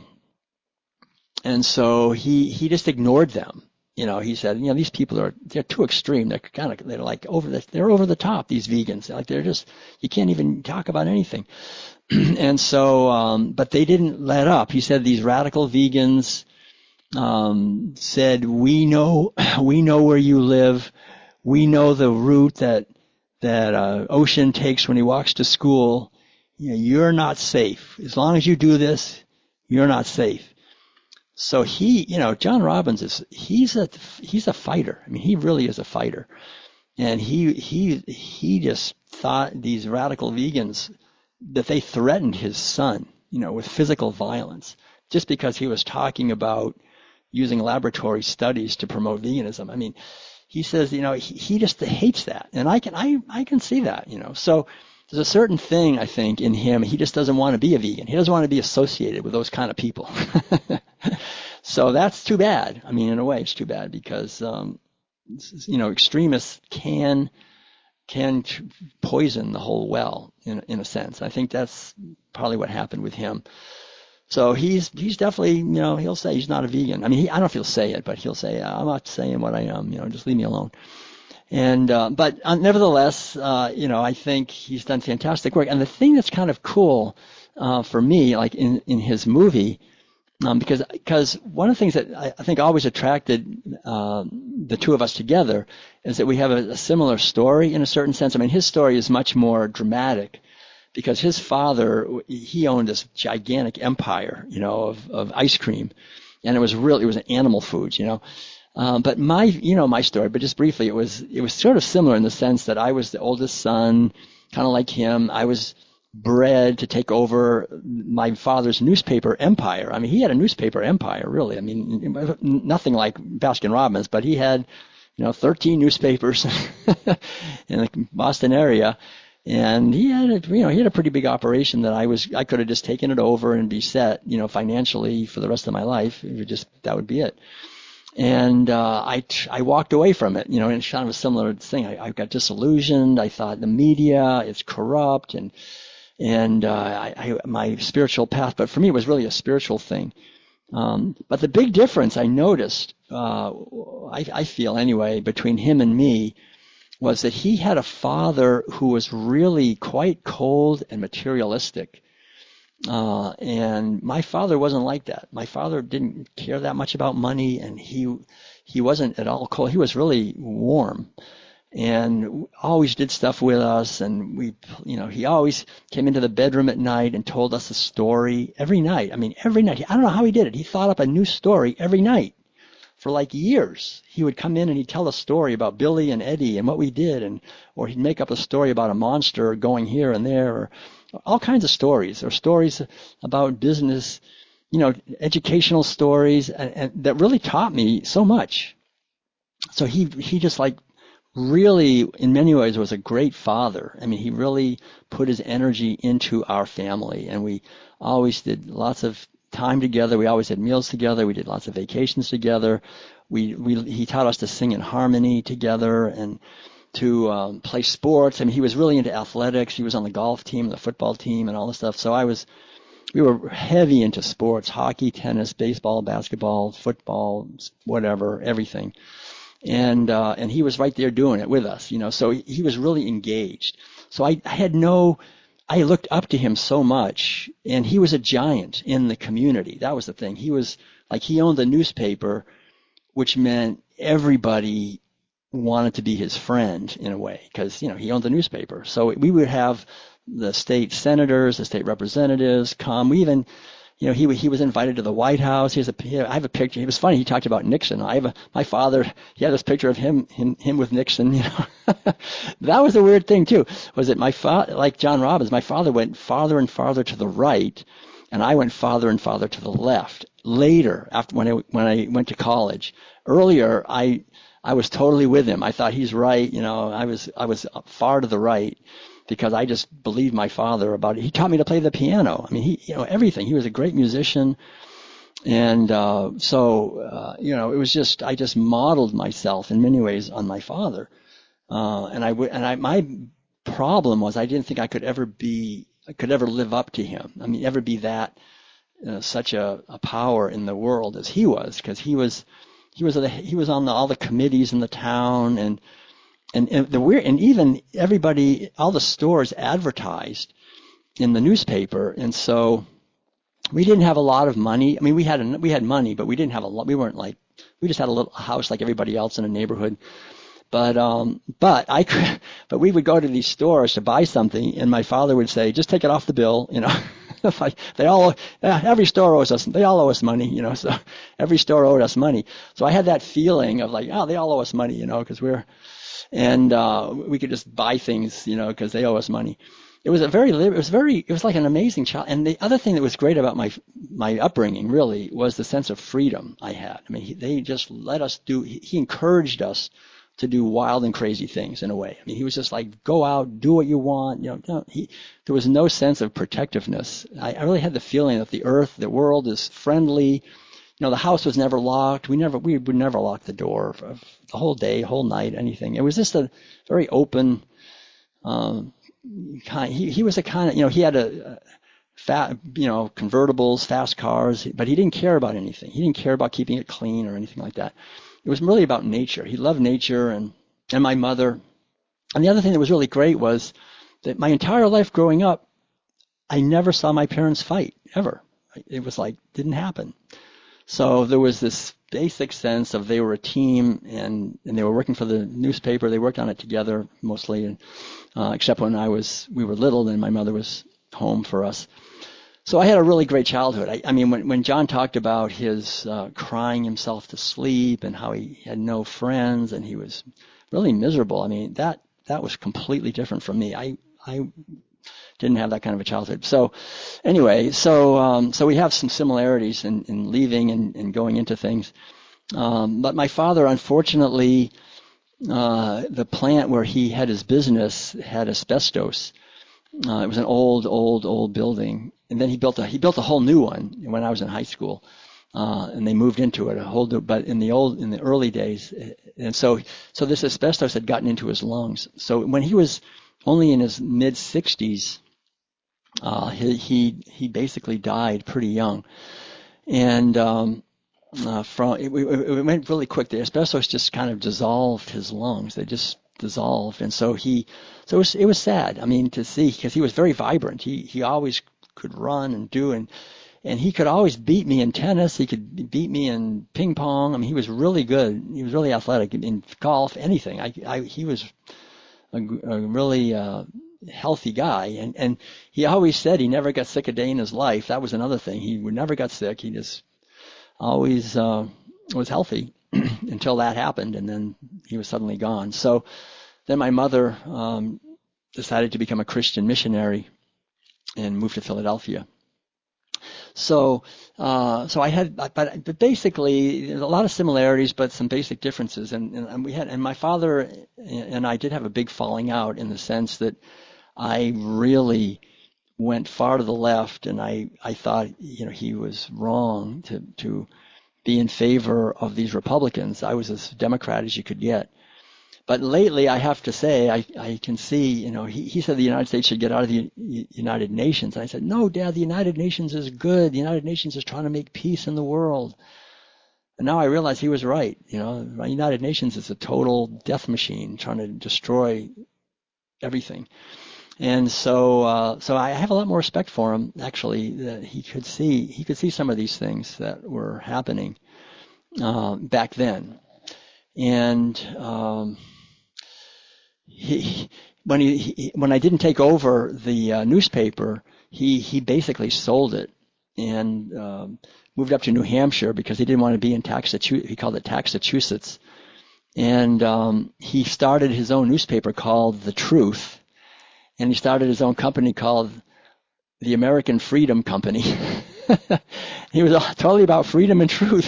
[SPEAKER 1] And so he, he just ignored them. You know, he said, you know, these people are, they're too extreme. They're kind of, they're like over the, they're over the top, these vegans. Like they're just, you can't even talk about anything. And so, um, but they didn't let up. He said these radical vegans, um, said, we know, we know where you live. We know the route that, that, uh, Ocean takes when he walks to school. You know, you're not safe. As long as you do this, you're not safe. So he, you know, John Robbins is, he's a, he's a fighter. I mean, he really is a fighter. And he, he, he just thought these radical vegans, that they threatened his son, you know, with physical violence, just because he was talking about using laboratory studies to promote veganism. I mean, he says, you know, he, he just hates that. And I can, I, I can see that, you know. So there's a certain thing, I think, in him. He just doesn't want to be a vegan. He doesn't want to be associated with those kind of people. So that's too bad. I mean, in a way, it's too bad because, um, you know, extremists can can t- poison the whole well in in a sense. I think that's probably what happened with him. So he's he's definitely, you know, he'll say he's not a vegan. I mean, he, I don't know if he'll say it, but he'll say, I'm not saying what I am, you know, just leave me alone. And uh, but uh, nevertheless, uh, you know, I think he's done fantastic work. And the thing that's kind of cool uh, for me, like in in his movie, um, because because one of the things that I, I think always attracted uh, the two of us together is that we have a, a similar story in a certain sense. I mean, his story is much more dramatic because his father, he owned this gigantic empire, you know, of, of ice cream, and it was real, it was animal foods, you know. Um, but my, you know, my story, but just briefly, it was, it was sort of similar in the sense that I was the oldest son, kind of like him. I was bred to take over my father's newspaper empire. I mean, he had a newspaper empire, really. I mean, nothing like Baskin Robbins, but he had, you know, thirteen newspapers in the Boston area. And he had, a, you know, he had a pretty big operation that I was, I could have just taken it over and be set, you know, financially for the rest of my life. It would just, that would be it. And uh, I, I walked away from it, you know, and it's kind of a similar thing. I, I got disillusioned. I thought the media is corrupt, and and uh, I, I, my spiritual path. But for me, it was really a spiritual thing. Um, but the big difference I noticed, uh, I, I feel anyway, between him and me, was that he had a father who was really quite cold and materialistic. Uh, and my father wasn't like that. My father didn't care that much about money, and he he wasn't at all cold. He was really warm, and always did stuff with us. And we, you know, he always came into the bedroom at night and told us a story every night. I mean, every night. I don't know how he did it. He thought up a new story every night for like years. He would come in and he'd tell a story about Billy and Eddie and what we did, and or he'd make up a story about a monster going here and there, or all kinds of stories, or stories about business, you know, educational stories, and, and that really taught me so much. So he he just like really, in many ways, was a great father. I mean, he really put his energy into our family, and we always did lots of time together. We always had meals together. We did lots of vacations together. We we he taught us to sing in harmony together and to um, play sports. I mean, he was really into athletics. He was on the golf team, the football team, and all this stuff. So I was, we were heavy into sports: hockey, tennis, baseball, basketball, football, whatever, everything. And uh, and he was right there doing it with us, you know. So he, he was really engaged. So I, I had no, I looked up to him so much, and he was a giant in the community. That was the thing. He was like, he owned the newspaper, which meant everybody wanted to be his friend in a way, because, you know, he owned the newspaper. So we would have the state senators, the state representatives come. We even, you know, he he was invited to the White House. He has a, he, I have a picture. It was funny. He talked about Nixon. I have a, my father, he had this picture of him, him, him with Nixon, you know. That was a weird thing too, was that my father, like John Robbins, my father went farther and farther to the right, and I went farther and farther to the left. Later, after when I, when I went to college, earlier, I, I was totally with him. I thought he's right. You know, I was I was far to the right because I just believed my father about it. He taught me to play the piano. I mean, he, you know, everything. He was a great musician, and uh, so uh, you know, it was just I just modeled myself in many ways on my father, uh, and I w- and I my problem was I didn't think I could ever be I could ever live up to him. I mean, ever be that uh, such a, a power in the world as he was, because he was. He was the, he was on the, all the committees in the town, and, and and the weird and even everybody, all the stores advertised in the newspaper, and so we didn't have a lot of money. I mean, we had a, we had money, but we didn't have a lot. We weren't like we just had a little house like everybody else in a neighborhood. But um, but I could, but we would go to these stores to buy something, and my father would say, "Just take it off the bill," you know. They all, every store owes us, they all owe us money, you know, so every store owed us money. So I had that feeling of like, oh, they all owe us money, you know, because we're, and uh, we could just buy things, you know, because they owe us money. It was a very, it was very, it was like an amazing child. And the other thing that was great about my my upbringing really was the sense of freedom I had. I mean, he, they just let us do, he, he encouraged us to do wild and crazy things in a way. I mean, he was just like, go out, do what you want. You know, no, he, there was no sense of protectiveness. I, I really had the feeling that the earth, the world is friendly. You know, the house was never locked. We never, we would never lock the door for the whole day, whole night, anything. It was just a very open, um, kind, he he was a kind of, you know, he had a, a fat, you know, convertibles, fast cars, but he didn't care about anything. He didn't care about keeping it clean or anything like that. It was really about nature. He loved nature and and my mother. And the other thing that was really great was that my entire life growing up, I never saw my parents fight, ever. It was like, didn't happen. So there was this basic sense of they were a team, and, and they were working for the newspaper. They worked on it together mostly, and, uh, except when I was, we were little and my mother was home for us. So I had a really great childhood. I, I mean, when, when John talked about his uh, crying himself to sleep and how he had no friends and he was really miserable, I mean, that that was completely different from me. I I didn't have that kind of a childhood. So anyway, so um, so we have some similarities in, in leaving and, and going into things. Um, but my father, unfortunately, uh, the plant where he had his business had asbestos. Uh, it was an old, old, old building, and then he built a he built a whole new one when I was in high school, uh, and they moved into it a whole new. But in the old, in the early days, and so so this asbestos had gotten into his lungs. So when he was only in his mid sixties, uh, he he he basically died pretty young, and um, uh, from it, it, it went really quick. The asbestos just kind of dissolved his lungs. They just dissolved, and so he, so it was, it was sad. I mean, to see, because he was very vibrant. He he always could run and do, and and he could always beat me in tennis. He could beat me in ping pong. I mean, he was really good. He was really athletic in golf, anything. I, I he was a, a really uh, healthy guy, and and he always said he never got sick a day in his life. That was another thing. He never got sick. He just always uh, was healthy until that happened, and then he was suddenly gone. So then my mother um, decided to become a Christian missionary and moved to Philadelphia. So, uh, so I had, but, but basically, there's a lot of similarities, but some basic differences. And, and, and we had, and my father and I did have a big falling out in the sense that I really went far to the left, and I, I thought, you know, he was wrong to, to be in favor of these Republicans. I was as Democrat as you could get. But lately, I have to say, I, I can see, you know, he, he said the United States should get out of the U- United Nations. And I said, no, Dad, the United Nations is good. The United Nations is trying to make peace in the world. And now I realize he was right. You know, the United Nations is a total death machine trying to destroy everything. And so, uh, so I have a lot more respect for him, actually, that he could see, he could see some of these things that were happening, uh, back then. And, um, he, when he, he when I didn't take over the uh, newspaper, he he basically sold it and um, moved up to New Hampshire because he didn't want to be in Taxachusetts. He called it Taxachusetts, and um, he started his own newspaper called The Truth, and he started his own company called the American Freedom Company. He was totally about freedom and truth.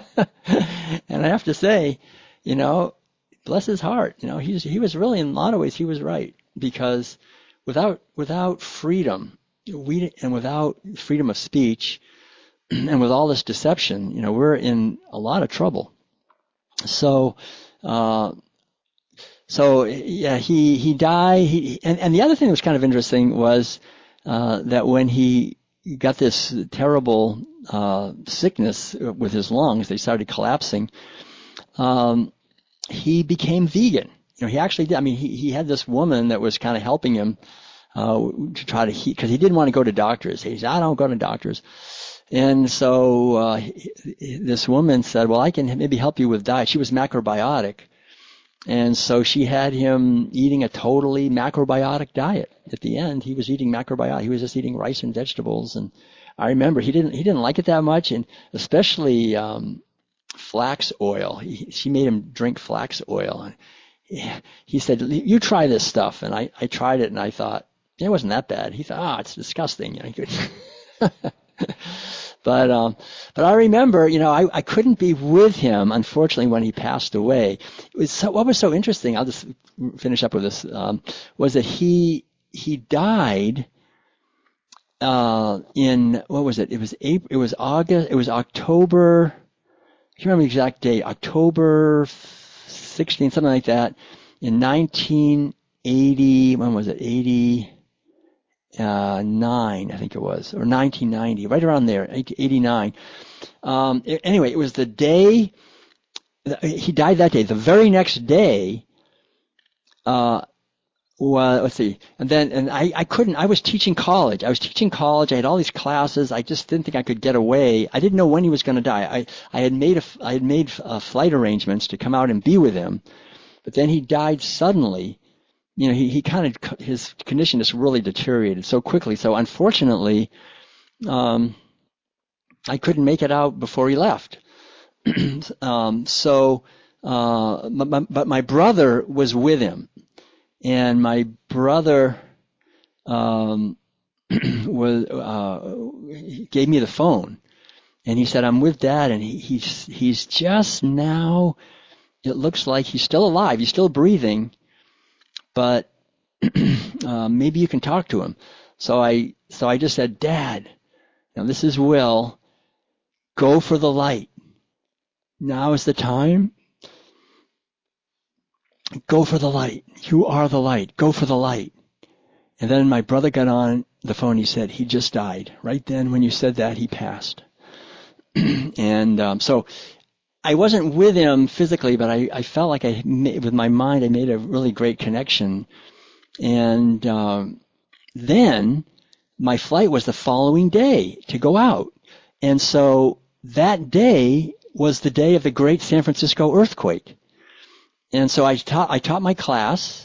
[SPEAKER 1] And I have to say, you know, bless his heart, you know, he's, he was really, in a lot of ways, he was right, because without without freedom, we and without freedom of speech, and with all this deception, you know, we're in a lot of trouble. So, uh, so yeah, he he died. He, and and the other thing that was kind of interesting was uh, that when he got this terrible uh, sickness with his lungs, they started collapsing. Um, he became vegan. You know, he actually did. I mean, he, he had this woman that was kind of helping him uh, to try to, because he, he didn't want to go to doctors. He said, I don't go to doctors. And so uh, he, this woman said, well, I can maybe help you with diet. She was macrobiotic. And so she had him eating a totally macrobiotic diet. At the end, he was eating macrobiotic. He was just eating rice and vegetables. And I remember he didn't he didn't like it that much, and especially um, flax oil. He, she made him drink flax oil. And he said, "You try this stuff." And I, I tried it, and I thought, it wasn't that bad. He thought, "Ah, oh, it's disgusting." You know, he could But um, but I remember, you know, I, I couldn't be with him, unfortunately, when he passed away. It was so, what was so interesting, I'll just finish up with this, um, was that he he died uh, in, what was it? It was April, it was August, it was October, I can't remember the exact date, October sixteenth, something like that, in nineteen eighty, when was it? eighty-nine, I think it was, or nineteen ninety, right around there, eighty-nine. Um, it, anyway, it was the day, he died that day. The very next day, uh, well, let's see. And then, and I, I couldn't, I was teaching college. I was teaching college. I had all these classes. I just didn't think I could get away. I didn't know when he was going to die. I, I had made a, I had made uh, flight arrangements to come out and be with him. But then he died suddenly. You know, he, he kind of, his condition just really deteriorated so quickly. So unfortunately, um, I couldn't make it out before he left. um, so, uh, but, but my brother was with him. And my brother um, was uh, he gave me the phone, and he said, "I'm with Dad, and he, he's he's just now. It looks like he's still alive. He's still breathing, but uh, maybe you can talk to him." So I so I just said, "Dad, now this is Will. Go for the light. Now is the time. Go for the light. You are the light. Go for the light." And then my brother got on the phone. He said, he just died. Right then, when you said that, he passed. and um, so I wasn't with him physically, but I, I felt like I, with my mind, I made a really great connection. And um, then my flight was the following day to go out. And so that day was the day of the great San Francisco earthquake. And so I taught, I taught my class.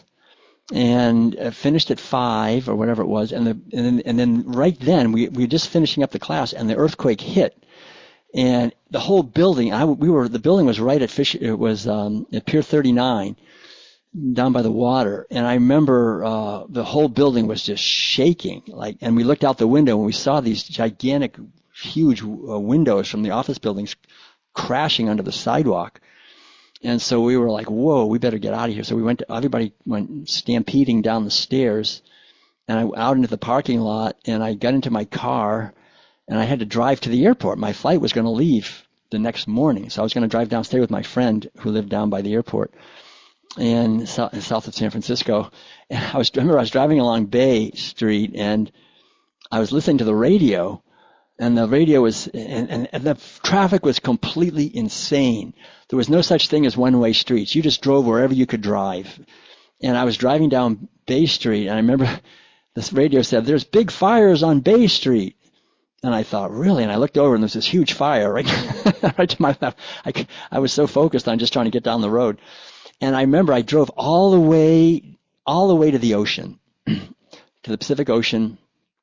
[SPEAKER 1] And uh, finished at five or whatever it was, and the and then, and then right then we we were just finishing up the class, and the earthquake hit, and the whole building. I we were the building was right at Fish. It was um, at Pier thirty-nine, down by the water, and I remember uh, the whole building was just shaking. Like, and we looked out the window and we saw these gigantic, huge uh, windows from the office buildings crashing onto the sidewalk. And so we were like, whoa, we better get out of here. So we went to, everybody went stampeding down the stairs, and I out into the parking lot, and I got into my car, and I had to drive to the airport. My flight was going to leave the next morning. So I was going to drive downstairs with my friend who lived down by the airport in south of San Francisco. And I was, I remember I was driving along Bay Street, and I was listening to the radio. And the radio was, and, and, and the traffic was completely insane. There was no such thing as one-way streets. You just drove wherever you could drive. And I was driving down Bay Street, and I remember this radio said, "There's big fires on Bay Street." And I thought, really? And I looked over, and there's this huge fire right, right to my left. I, I was so focused on just trying to get down the road. And I remember I drove all the way, all the way to the ocean, to the Pacific Ocean.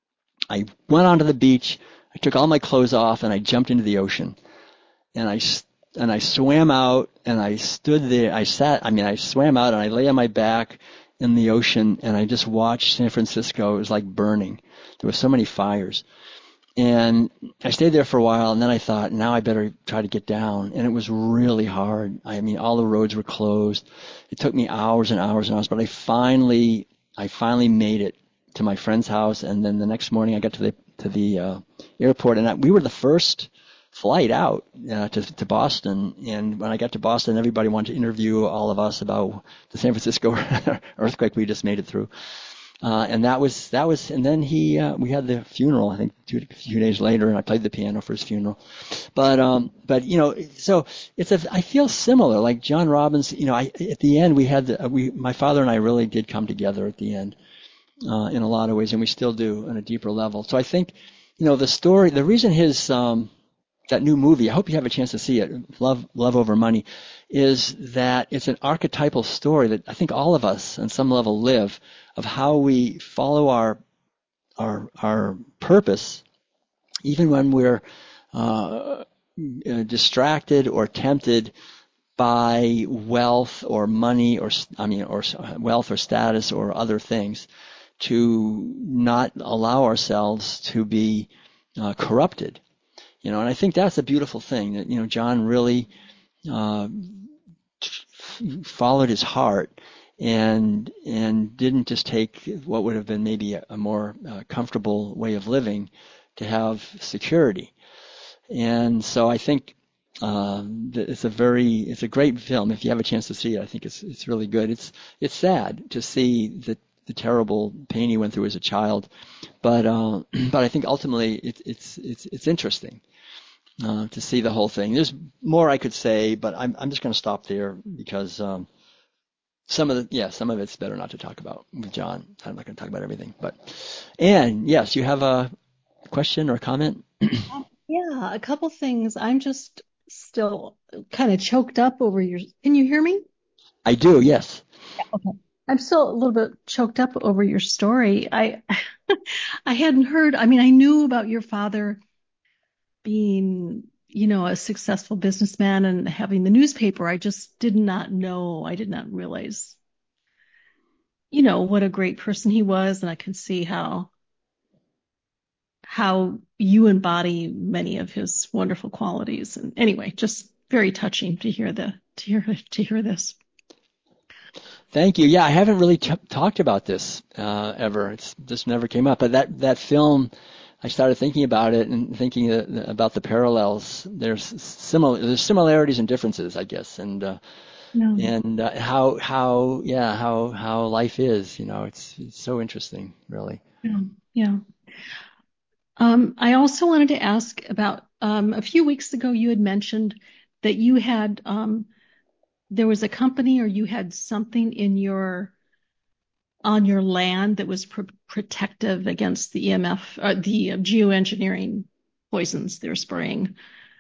[SPEAKER 1] I went onto the beach. I took all my clothes off, and I jumped into the ocean, and I and I swam out, and I stood there. I sat. I mean, I swam out, and I lay on my back in the ocean, and I just watched San Francisco. It was like burning. There were so many fires, and I stayed there for a while, and then I thought, now I better try to get down, and it was really hard. I mean, all the roads were closed. It took me hours and hours and hours, but I finally, I finally made it to my friend's house, and then the next morning I got to the to the uh, airport, and I, we were the first flight out uh, to to Boston. And when I got to Boston, everybody wanted to interview all of us about the San Francisco earthquake we just made it through. Uh, and that was that was, and then he uh, we had the funeral. I think two a few days later, and I played the piano for his funeral. But um, but you know, so it's a I feel similar. Like John Robbins, you know, I at the end we had the, we my father and I really did come together at the end. Uh, in a lot of ways, and we still do on a deeper level. So I think, you know, the story, the reason his um, that new movie, I hope you have a chance to see it, Love, Love Over Money, is that it's an archetypal story that I think all of us, on some level, live, of how we follow our our our purpose, even when we're uh, distracted or tempted by wealth or money or I mean or wealth or status or other things, to not allow ourselves to be uh, corrupted, you know. And I think that's a beautiful thing that, you know, John really uh, followed his heart and and didn't just take what would have been maybe a, a more uh, comfortable way of living to have security. And so I think Um, it's a very, it's a great film. If you have a chance to see it, I think it's it's really good. It's it's sad to see the the terrible pain he went through as a child, but uh, but I think ultimately it, it's it's it's interesting uh, to see the whole thing. There's more I could say, but I'm I'm just going to stop there because um, some of the yeah some of it's better not to talk about with John. I'm not going to talk about everything, but Anne, yes, you have a question or comment?
[SPEAKER 2] Um, yeah, a couple things. I'm just still kind of choked up over your. Can you hear me?
[SPEAKER 1] I do, yes.
[SPEAKER 2] Okay. I'm still a little bit choked up over your story. I I hadn't heard. I mean, I knew about your father being, you know, a successful businessman and having the newspaper. I just did not know. I did not realize, you know, what a great person he was, and I can see how how you embody many of his wonderful qualities. And anyway, just very touching to hear the to hear to hear this.
[SPEAKER 1] Thank you. Yeah, I haven't really t talked about this uh, ever. It's just never came up. But that that film, I started thinking about it and thinking that, about the parallels. There's similar there's similarities and differences, I guess, and uh,
[SPEAKER 2] Yeah,
[SPEAKER 1] and uh, how how yeah how how life is. You know, it's it's so interesting, really.
[SPEAKER 2] yeah, yeah. Um, I also wanted to ask about um, a few weeks ago, you had mentioned that you had um, there was a company or you had something in your on your land that was pr protective against the E M F, uh, the uh, geoengineering poisons they're spraying.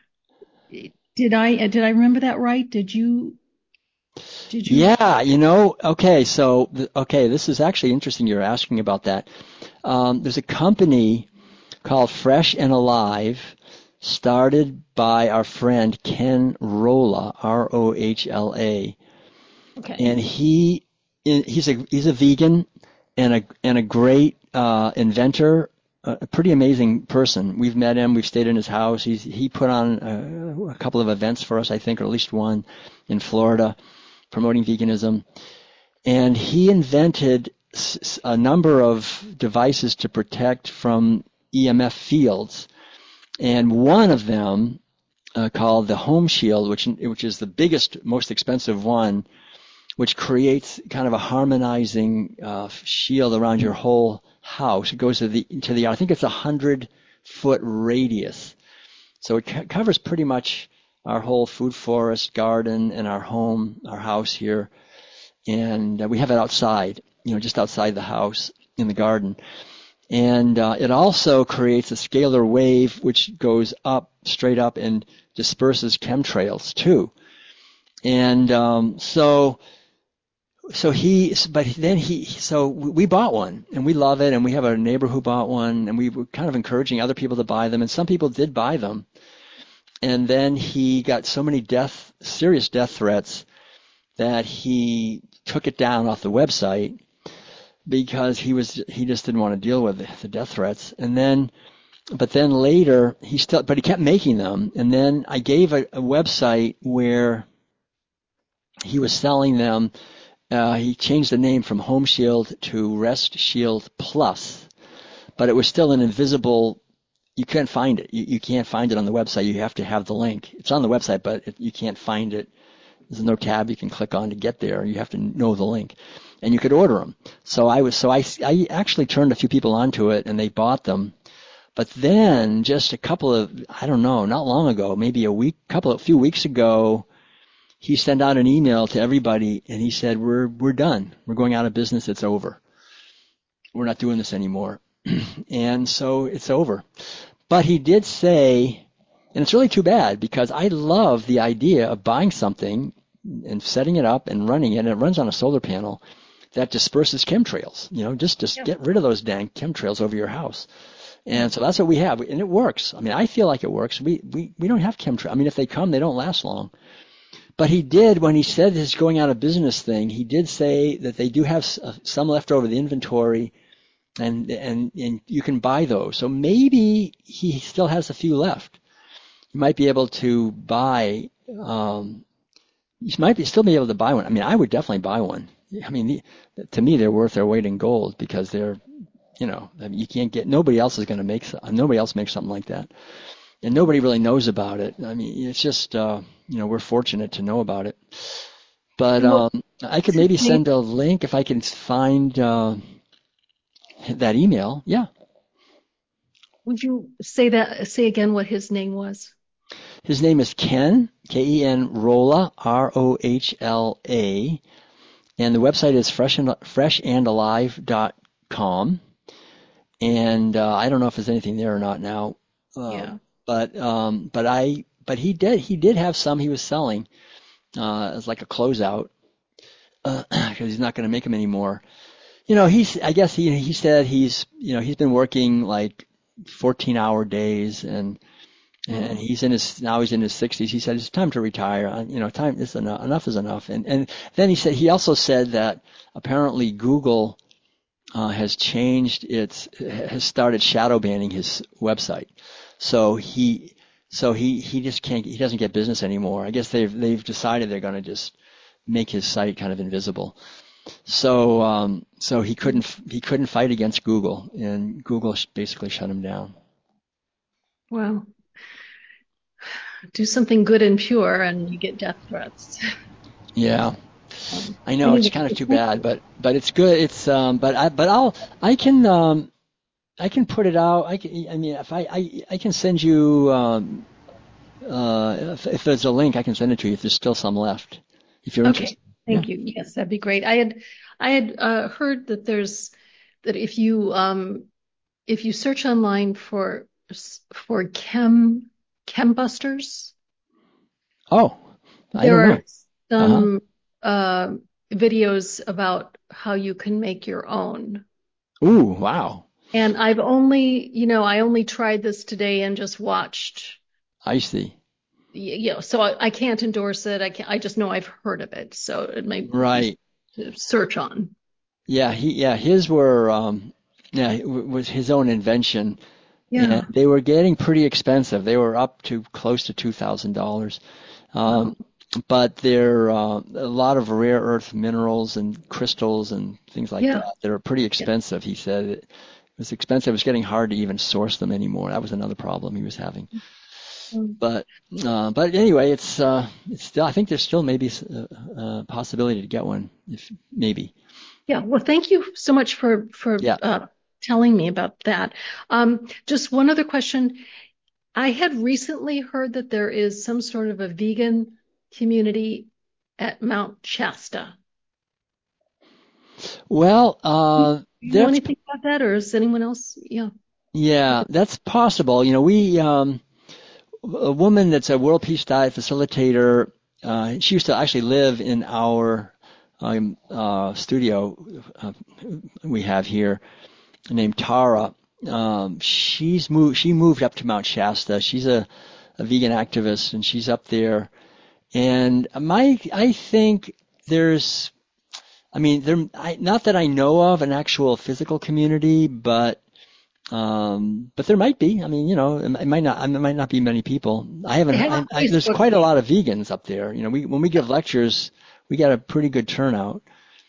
[SPEAKER 2] Did I did I remember that right? Did you did you?
[SPEAKER 1] Yeah, you know, okay, so th- okay, this is actually interesting. You're asking about that. Um, there's a company called Fresh and Alive, started by our friend Ken Rolla, R O H L A,
[SPEAKER 2] Okay.
[SPEAKER 1] and he he's a he's a vegan and a and a great uh, inventor, a, a pretty amazing person. We've met him, we've stayed in his house. He's he put on a, a couple of events for us, I think, or at least one in Florida, promoting veganism. And he invented a number of devices to protect from E M F fields. And one of them, uh, called the Home Shield, which which is the biggest, most expensive one, which creates kind of a harmonizing uh, shield around your whole house. It goes to the to the I think it's a hundred foot radius, so it co- covers pretty much our whole food forest, garden, and our home, our house here. And uh, we have it outside, you know, just outside the house in the garden. And uh, it also creates a scalar wave which goes up, straight up, and disperses chemtrails too. And um, so, so he, but then he, so we bought one, and we love it, and we have a neighbor who bought one, and we were kind of encouraging other people to buy them, and some people did buy them. And then he got so many death, serious death threats that he took it down off the website because he was he just didn't want to deal with the, the death threats. And then but then later he still but he kept making them, and then I gave a, a website where he was selling them. Uh, he changed the name from Home Shield to Rest Shield Plus, but it was still an invisible. You can't find it. You, you can't find it on the website. You have to have the link. It's on the website, but it, you can't find it. There's no tab you can click on to get there. You have to know the link, and you could order them. So I was so I, I actually turned a few people onto it, and they bought them. But then just a couple of I don't know, not long ago, maybe a week, couple of few weeks ago, he sent out an email to everybody, and he said, "We're we're done. We're going out of business. It's over. We're not doing this anymore." And so it's over. But he did say, and it's really too bad because I love the idea of buying something and setting it up and running it, and it runs on a solar panel that disperses chemtrails. You know, just just
[SPEAKER 2] Yeah.
[SPEAKER 1] get rid of those dang chemtrails over your house. And so that's what we have, and it works. I mean, I feel like it works. We we we don't have chemtrails. I mean, if they come, they don't last long. But he did, when he said his going out of business thing, he did say that they do have some left over the inventory, and and and you can buy those. So maybe he still has a few left. You might be able to buy. Um, you might be, still be able to buy one. I mean, I would definitely buy one. I mean, the, to me, they're worth their weight in gold because they're, you know, I mean, you can't get. Nobody else is going to make. Nobody else makes something like that. and nobody really knows about it. I mean, it's just uh, you know we're fortunate to know about it. But
[SPEAKER 2] And what
[SPEAKER 1] um, I could
[SPEAKER 2] was his
[SPEAKER 1] maybe
[SPEAKER 2] name?
[SPEAKER 1] send a link if I can find uh, that email. Yeah,
[SPEAKER 2] Would you say that, say again what his name was?
[SPEAKER 1] his name is Ken K E N Rohla R O H L A, and the website is fresh and fresh and alive dot com. And uh, I don't know if there's anything there or not now. Uh,
[SPEAKER 2] Yeah.
[SPEAKER 1] but um, but I but he did he did have some he was selling uh, as like a closeout because uh, he's not going to make them anymore. You know, he's I guess he he said he's you know he's been working like fourteen hour days and and
[SPEAKER 2] Oh,
[SPEAKER 1] he's in his now he's in his sixties. He said it's time to retire. Uh, You know, time is enough. Enough is enough. And and then he said he also said that apparently Google uh, has changed its has started shadow banning his website. So he so he he just can't he doesn't get business anymore. I guess they've they've decided they're going to just make his site kind of invisible. So um, so he couldn't he couldn't fight against Google, and Google basically shut him down.
[SPEAKER 2] wow. Do something good and pure, and you get death threats.
[SPEAKER 1] Yeah,
[SPEAKER 2] Um,
[SPEAKER 1] I know it's
[SPEAKER 2] anyway,
[SPEAKER 1] kind of
[SPEAKER 2] well,
[SPEAKER 1] too
[SPEAKER 2] thank
[SPEAKER 1] bad,
[SPEAKER 2] you.
[SPEAKER 1] but but it's good. It's um, but I but I'll I can um, I can put it out. I can I mean if I I, I can send you um, uh, if, if there's a link, I can send it to you if there's still some left, if you're
[SPEAKER 2] Okay,
[SPEAKER 1] interested. Yeah.
[SPEAKER 2] thank you. Yes, that'd be great. I had I had uh, heard that there's that if you um if you search online for for chem chembusters,
[SPEAKER 1] Oh, I
[SPEAKER 2] there
[SPEAKER 1] don't
[SPEAKER 2] are
[SPEAKER 1] know. Uh-huh.
[SPEAKER 2] some uh, videos about how you can make your own.
[SPEAKER 1] Ooh, wow.
[SPEAKER 2] And I've only, you know, I only tried this today and just watched,
[SPEAKER 1] I see.
[SPEAKER 2] you know, so I, I can't endorse it. I can't, I just know I've heard of it. So it might be
[SPEAKER 1] Right.
[SPEAKER 2] to search on.
[SPEAKER 1] Yeah, he yeah, his were um yeah, it w- was his own invention and
[SPEAKER 2] Yeah.
[SPEAKER 1] they were getting pretty expensive. They were up to close to two thousand dollars.
[SPEAKER 2] Wow.
[SPEAKER 1] Um but they're uh, a lot of rare earth minerals and crystals and things like
[SPEAKER 2] Yeah.
[SPEAKER 1] that that are pretty
[SPEAKER 2] Yeah.
[SPEAKER 1] expensive. He said it was expensive. It was getting hard to even source them anymore. That was another problem he was having.
[SPEAKER 2] Um,
[SPEAKER 1] But uh, but anyway, it's uh, it's still. I think there's still maybe a, a possibility to get one, if maybe.
[SPEAKER 2] yeah. Well, thank you so much for for
[SPEAKER 1] Yeah.
[SPEAKER 2] uh, telling me about that. Um, just one other question. I had recently heard that there is some sort of a vegan community at Mount Shasta.
[SPEAKER 1] Well,
[SPEAKER 2] Do
[SPEAKER 1] uh,
[SPEAKER 2] you know
[SPEAKER 1] that's
[SPEAKER 2] anything about that, or is anyone else? Yeah.
[SPEAKER 1] yeah, that's possible. You know, we um, a woman that's a World Peace Diet facilitator. Uh, she used to actually live in our um, uh, studio uh, we have here, named Tara. Um, she's moved. She moved up to Mount Shasta. She's a, a vegan activist, and she's up there. And my, I think there's, I mean, there, I, not that I know of an actual physical community, but, um, but there might be. I mean, you know, it, it might not, it might not be many people. I haven't,
[SPEAKER 2] I
[SPEAKER 1] heard-
[SPEAKER 2] have
[SPEAKER 1] I,
[SPEAKER 2] a
[SPEAKER 1] I, there's
[SPEAKER 2] Facebook
[SPEAKER 1] quite a
[SPEAKER 2] page.
[SPEAKER 1] lot of vegans up there. You know, we, when we give lectures, we get a pretty good turnout.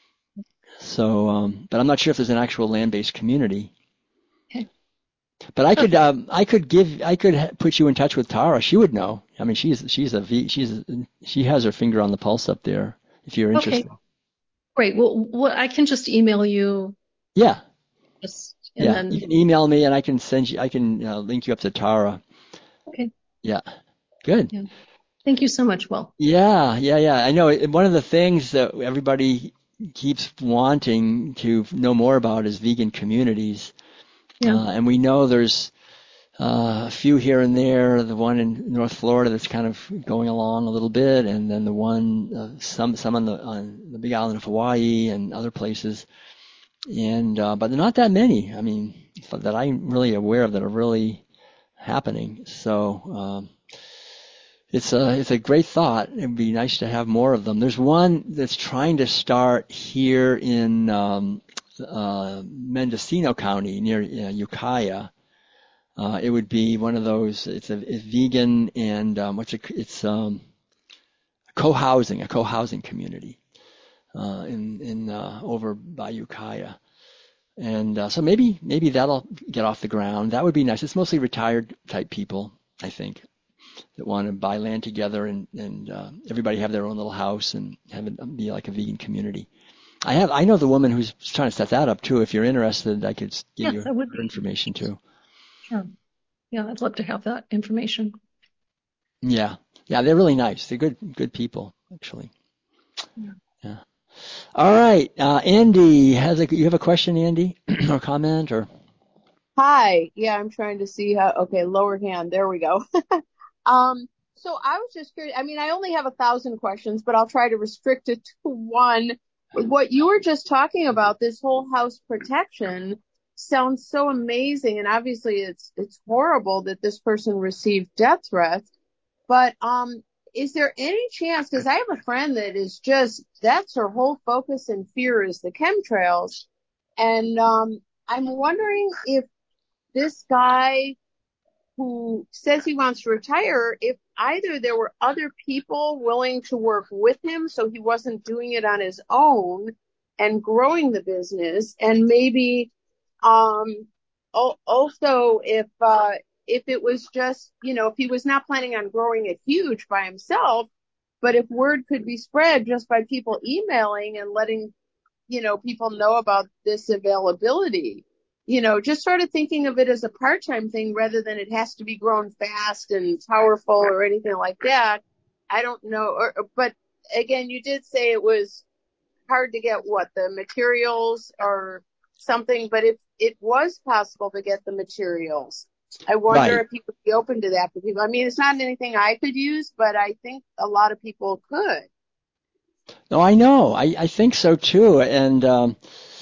[SPEAKER 1] So, um, but I'm not sure if there's an actual land-based community.
[SPEAKER 2] Okay.
[SPEAKER 1] But I could,
[SPEAKER 2] Okay.
[SPEAKER 1] um, I could give, I could ha- put you in touch with Tara. She would know. I mean, she's, she's a, V- she's, she has her finger on the pulse up there. If you're
[SPEAKER 2] Okay.
[SPEAKER 1] interested.
[SPEAKER 2] Great. Well, well, I can just email you
[SPEAKER 1] Yeah,
[SPEAKER 2] just and
[SPEAKER 1] yeah. You
[SPEAKER 2] then
[SPEAKER 1] can email me and I can send you, I can uh, link you up to Tara.
[SPEAKER 2] okay.
[SPEAKER 1] Yeah, good.
[SPEAKER 2] Yeah. Thank you so much, Will.
[SPEAKER 1] Yeah, yeah, yeah. I know it- one of the things that everybody keeps wanting to know more about is vegan communities.
[SPEAKER 2] Yeah.
[SPEAKER 1] Uh, and we know there's uh, a few here and there. The one in North Florida that's kind of going along a little bit, and then the one, uh, some some on the on the Big Island of Hawaii and other places. And uh, but not that many. I mean, that I'm really aware of that are really happening. So um, it's a it's a great thought. It'd be nice to have more of them. There's one that's trying to start here in um, uh, Mendocino County near uh, Ukiah. Uh, it would be one of those. It's a it's vegan and um, what's it? It's um, co-housing, a co-housing community uh, in in uh, over by Ukiah. And uh, so maybe maybe that'll get off the ground. That would be nice. It's mostly retired type people. I think, that want to buy land together and and uh, everybody have their own little house and have it be like a vegan community. I have I know the woman who's trying to set that up too. If you're interested, I could give
[SPEAKER 2] Yes,
[SPEAKER 1] you
[SPEAKER 2] I would
[SPEAKER 1] her
[SPEAKER 2] be.
[SPEAKER 1] information too.
[SPEAKER 2] Sure. Yeah, I'd love to have that information.
[SPEAKER 1] Yeah, yeah, they're really nice. They're good good people actually.
[SPEAKER 2] Yeah.
[SPEAKER 1] Yeah. All right, uh, Andy has a you have a question, Andy, or comment or
[SPEAKER 3] Hi. Yeah, I'm trying to see how. Okay, lower hand. There we go. Um, so I was just curious. I mean, I only have a thousand questions, but I'll try to restrict it to one. What you were just talking about, this whole house protection, sounds so amazing, and obviously it's it's horrible that this person received death threats. But um, is there any chance? Because I have a friend that is just that's her whole focus and fear is the chemtrails, and um, I'm wondering if this guy who says he wants to retire, if either there were other people willing to work with him so he wasn't doing it on his own and growing the business, and maybe um also if uh if it was just, you know, if he was not planning on growing it huge by himself, but if word could be spread just by people emailing and letting, you know, people know about this availability. You know, just sort of thinking of it as a part-time thing rather than it has to be grown fast and powerful or anything like that. I don't know. Or, but again, you did say it was hard to get what the materials or something, but if it was possible to get the materials, I wonder
[SPEAKER 1] right.
[SPEAKER 3] if you would be open to that for people. I mean, it's not anything I could use, but I think a lot of people could.
[SPEAKER 1] No, I know. I I think so too. And um,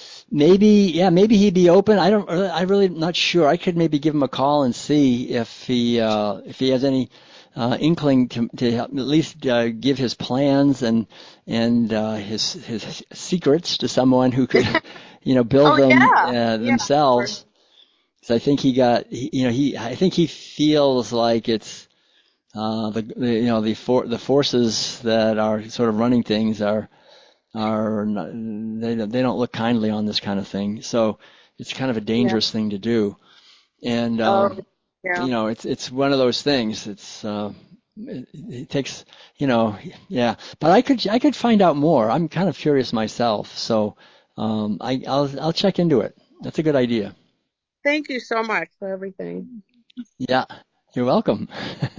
[SPEAKER 1] maybe yeah, maybe he'd be open. I don't. I really not sure. I could maybe give him a call and see if he uh, if he has any uh, inkling to to help, at least uh, give his plans and and uh, his his secrets to someone who could, you know, build
[SPEAKER 3] Oh
[SPEAKER 1] them
[SPEAKER 3] yeah,
[SPEAKER 1] uh,
[SPEAKER 3] yeah.
[SPEAKER 1] themselves. So I think he got, he, you know, he I think he feels like it's uh, the, the you know the for the forces that are sort of running things are are not, they they don't look kindly on this kind of thing. So it's kind of a
[SPEAKER 3] Yeah.
[SPEAKER 1] dangerous thing to do. And
[SPEAKER 3] Oh,
[SPEAKER 1] um,
[SPEAKER 3] yeah.
[SPEAKER 1] you know, it's it's one of those things. It's uh, it, it takes, you know, yeah. But I could I could find out more. I'm kind of curious myself. So um, I I'll I'll check into it. That's a good idea.
[SPEAKER 3] Thank you so much for everything.
[SPEAKER 1] Yeah, you're welcome.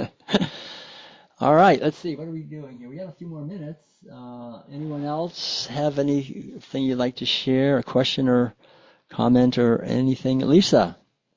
[SPEAKER 1] All right, let's see. What are we doing here? We have a few more minutes. Uh, anyone else have anything you'd like to share, a question or comment or anything? Lisa.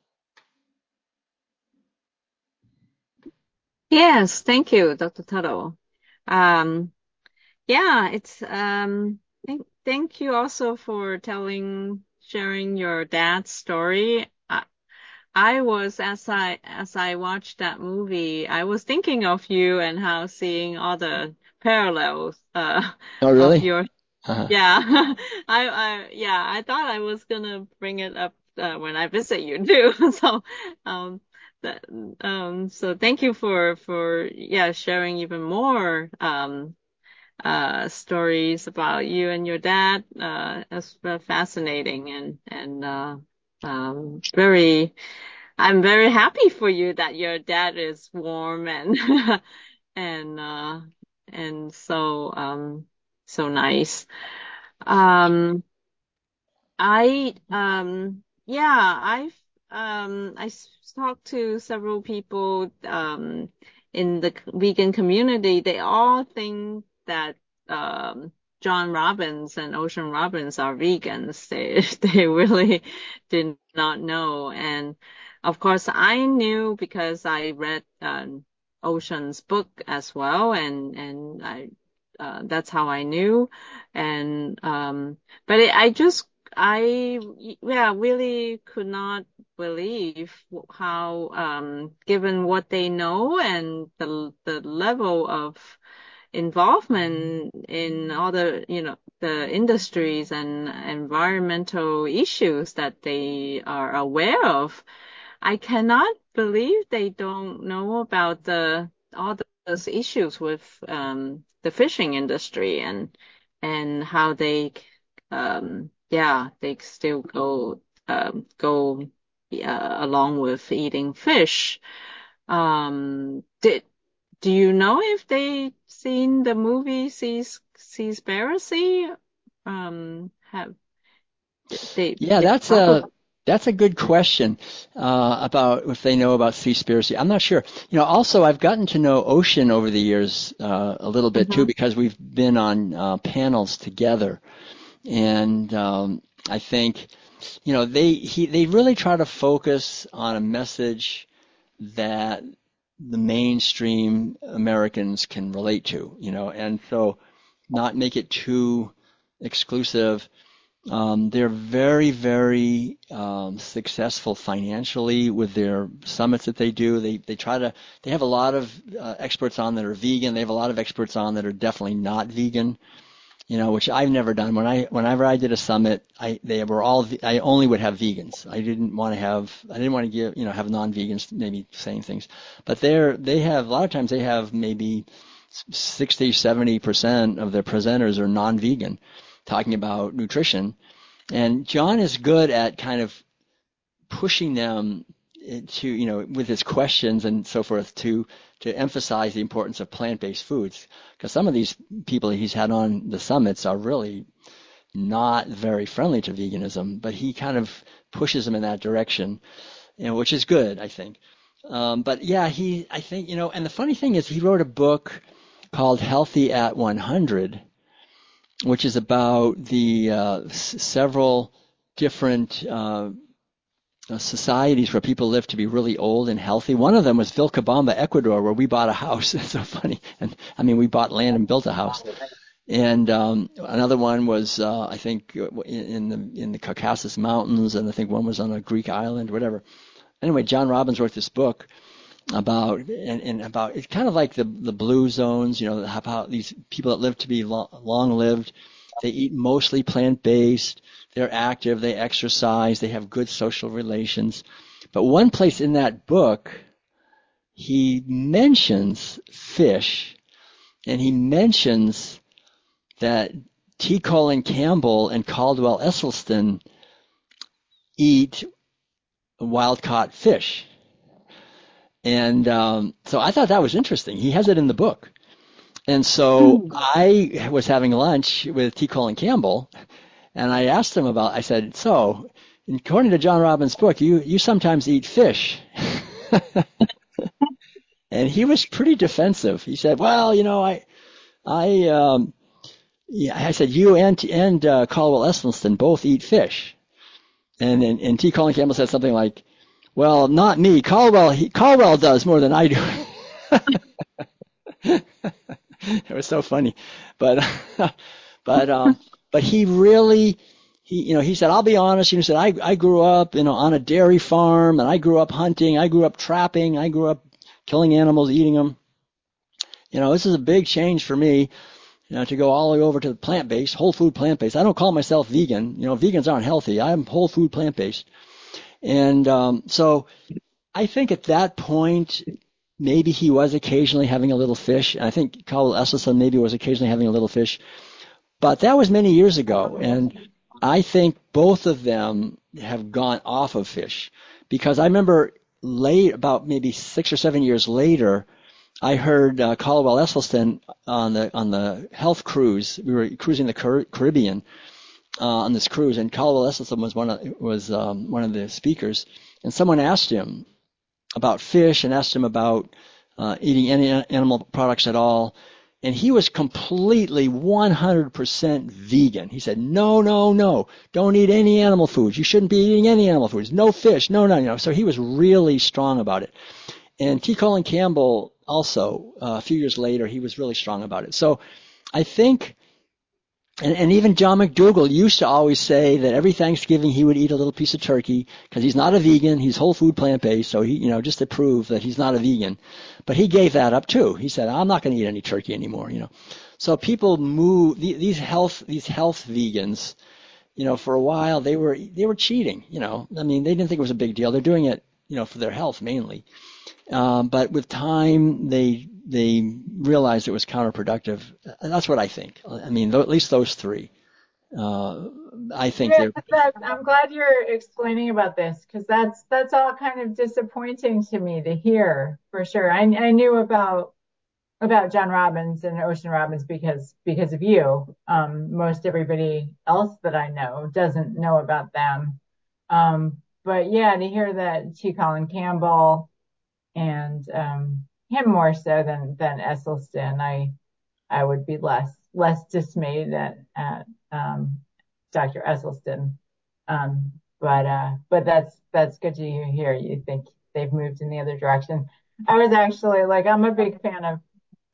[SPEAKER 4] Yes, thank you, Doctor Taro. Um, yeah, it's um thank thank you also for telling sharing your dad's story. I, I was as I as I watched that movie, I was thinking of you and how seeing all the parallels uh
[SPEAKER 1] Oh,
[SPEAKER 4] of
[SPEAKER 1] really?
[SPEAKER 4] your
[SPEAKER 1] Uh-huh.
[SPEAKER 4] yeah. I I yeah, I thought I was gonna bring it up uh, when I visit you too. So um that um so thank you for for yeah sharing even more um uh stories about you and your dad. Uh it's uh, fascinating and and uh um very I'm very happy for you that your dad is warm and and uh and so um so nice. Um, I um yeah, I've um I s- talked to several people um in the c- vegan community. They all think that um John Robbins and Ocean Robbins are vegans. They they really did not know. And of course I knew because I read um Ocean's book as well, and and I uh, that's how I knew. And um but it, I just, I, yeah, really could not believe how, um, given what they know and the the level of involvement in all the, you know, the industries and environmental issues that they are aware of, I cannot believe they don't know about the all those issues with um, the fishing industry and and how they um yeah they still go um go uh, along with eating fish. Um, did do you know if they seen the movie Seas Seaspiracy? Um, have they
[SPEAKER 1] Yeah,
[SPEAKER 4] they
[SPEAKER 1] that's
[SPEAKER 4] talk
[SPEAKER 1] a
[SPEAKER 4] about?
[SPEAKER 1] that's a good question uh, about if they know about Seaspiracy. I'm not sure. You know, also I've gotten to know Ocean over the years uh, a little bit too
[SPEAKER 4] Mhm.
[SPEAKER 1] because we've been on uh, panels together, and um, I think you know they he they really try to focus on a message that the mainstream Americans can relate to. You know, and so not make it too exclusive. Um, they're very, very um, successful financially with their summits that they do. They they try to. They have a lot of uh, experts on that are vegan. They have a lot of experts on that are definitely not vegan. You know, which I've never done. When I whenever I did a summit, I they were all. I only would have vegans. I didn't want to have. I didn't want to give. You know, have non-vegans maybe saying things. But they're they have a lot of times they have maybe sixty, seventy percent of their presenters are non-vegan, talking about nutrition. And John is good at kind of pushing them to, you know, with his questions and so forth to to emphasize the importance of plant-based foods. Because some of these people he's had on the summits are really not very friendly to veganism, but he kind of pushes them in that direction, you know, which is good, I think. Um, but yeah, he, I think, you know, and the funny thing is he wrote a book called Healthy at one hundred, which is about the uh, s- several different uh, societies where people live to be really old and healthy. One of them was Vilcabamba, Ecuador, where we bought a house. It's so funny. And I mean, we bought land and built a house. And um, another one was, uh, I think, in the in the Caucasus Mountains, and I think one was on a Greek island, whatever. Anyway, John Robbins wrote this book about and, and about it's kind of like the the blue zones, you know, how these people that live to be long, long lived, they eat mostly plant based, they're active, they exercise, they have good social relations. But one place in that book, he mentions fish, and he mentions that T. Colin Campbell and Caldwell Esselstyn eat wild caught fish. And um, so I thought that was interesting. He has it in the book. And so
[SPEAKER 2] Hmm.
[SPEAKER 1] I was having lunch with T. Colin Campbell, and I asked him about, I said, so, according to John Robbins' book, you, you sometimes eat fish. And he was pretty defensive. He said, well, you know, I, I, um, yeah, I said, you and, and uh, Caldwell Esselstyn both eat fish. And, and, and T. Colin Campbell said something like, well, not me. Caldwell, he, Caldwell does more than I do. It was so funny, but but um, but he really he you know he said, I'll be honest. You know, he said I I grew up you know on a dairy farm, and I grew up hunting. I grew up trapping. I grew up killing animals, eating them. You know, this is a big change for me. You know, to go all the way over to the plant-based, whole food plant-based. I don't call myself vegan. You know, vegans aren't healthy. I'm whole food plant-based, and um, so I think at that point maybe he was occasionally having a little fish, and I think Caldwell Esselstyn maybe was occasionally having a little fish. But that was many years ago, and I think both of them have gone off of fish because I remember late, about maybe six or seven years later, I heard uh, Caldwell Esselstyn on the on the health cruise. We were cruising the Car- Caribbean uh, on this cruise, and Caldwell Esselstyn was one of was um, one of the speakers, and someone asked him about fish and asked him about uh, eating any animal products at all. And he was completely one hundred percent vegan. He said, no, no, no, don't eat any animal foods. You shouldn't be eating any animal foods. No fish, no, no, no. So he was really strong about it. And T. Colin Campbell also, uh, a few years later, he was really strong about it. So I think and, and even John McDougall used to always say that every Thanksgiving he would eat a little piece of turkey because he's not a vegan. He's whole food plant based. So he, you know, just to prove that he's not a vegan. But he gave that up too. He said, I'm not going to eat any turkey anymore, you know. So people move, these health, these health vegans, you know, for a while they were, they were cheating, you know. I mean, they didn't think it was a big deal. They're doing it, you know, for their health mainly. Um, but with time, they they realized it was counterproductive. And that's what I think. I mean, th- at least those three. Uh, I think
[SPEAKER 5] Yeah,
[SPEAKER 1] they're,
[SPEAKER 5] that, I'm glad you're explaining about this because that's that's all kind of disappointing to me to hear for sure. I I knew about about John Robbins and Ocean Robbins because because of you. Um, most everybody else that I know doesn't know about them. Um, but yeah, to hear that T. Colin Campbell and um, him more so than than Esselstyn, I I would be less less dismayed at at um, Doctor Esselstyn. Um, but uh, but that's that's good to hear. You think they've moved in the other direction. I was actually like I'm a big fan of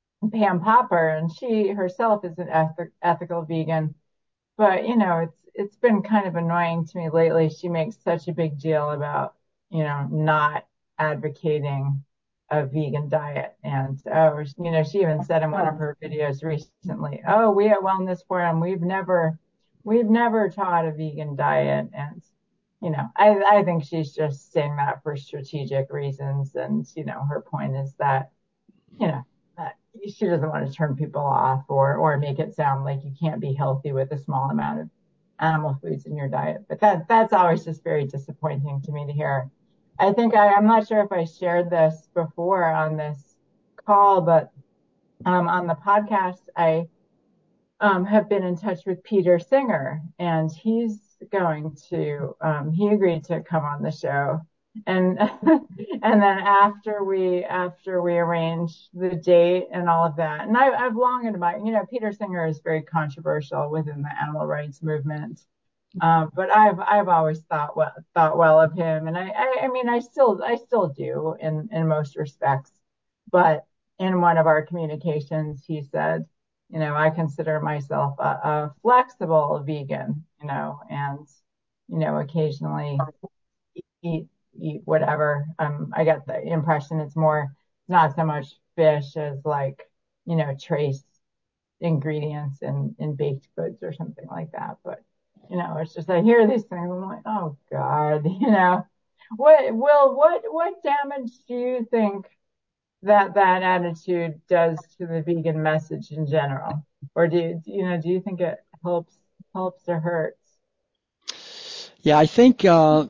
[SPEAKER 5] Pam Popper, and she herself is an eth- ethical vegan. But you know, it's it's been kind of annoying to me lately. She makes such a big deal about you know not advocating a vegan diet, and oh, you know, she even said in one of her videos recently, "Oh, we at Wellness Forum, we've never we've never taught a vegan diet," and you know, I I think she's just saying that for strategic reasons, and you know, her point is that you know, uh, she doesn't want to turn people off or or make it sound like you can't be healthy with a small amount of animal foods in your diet. But that that's always just very disappointing to me to hear. I think I, I'm not sure if I shared this before on this call, but um, on the podcast, I um, have been in touch with Peter Singer, and he's going to, um, he agreed to come on the show. And, and then after we, after we arranged the date and all of that, and I, I've long admired, you know, Peter Singer is very controversial within the animal rights movement. Um, but I've, I've always thought well, thought well of him. And I, I, I mean, I still, I still do in, in most respects, but in one of our communications, he said, you know, I consider myself a, a flexible vegan, you know, and, you know, occasionally eat, eat whatever. Um, I get the impression it's more, not so much fish as like, you know, trace ingredients in, in baked goods or something like that. But, you know, it's just, I hear these things, I'm like, oh God, you know, what, Will, what, what damage do you think that that attitude does to the vegan message in general? Or do you, you know, do you think it helps, helps or hurts?
[SPEAKER 1] yeah, I think, uh,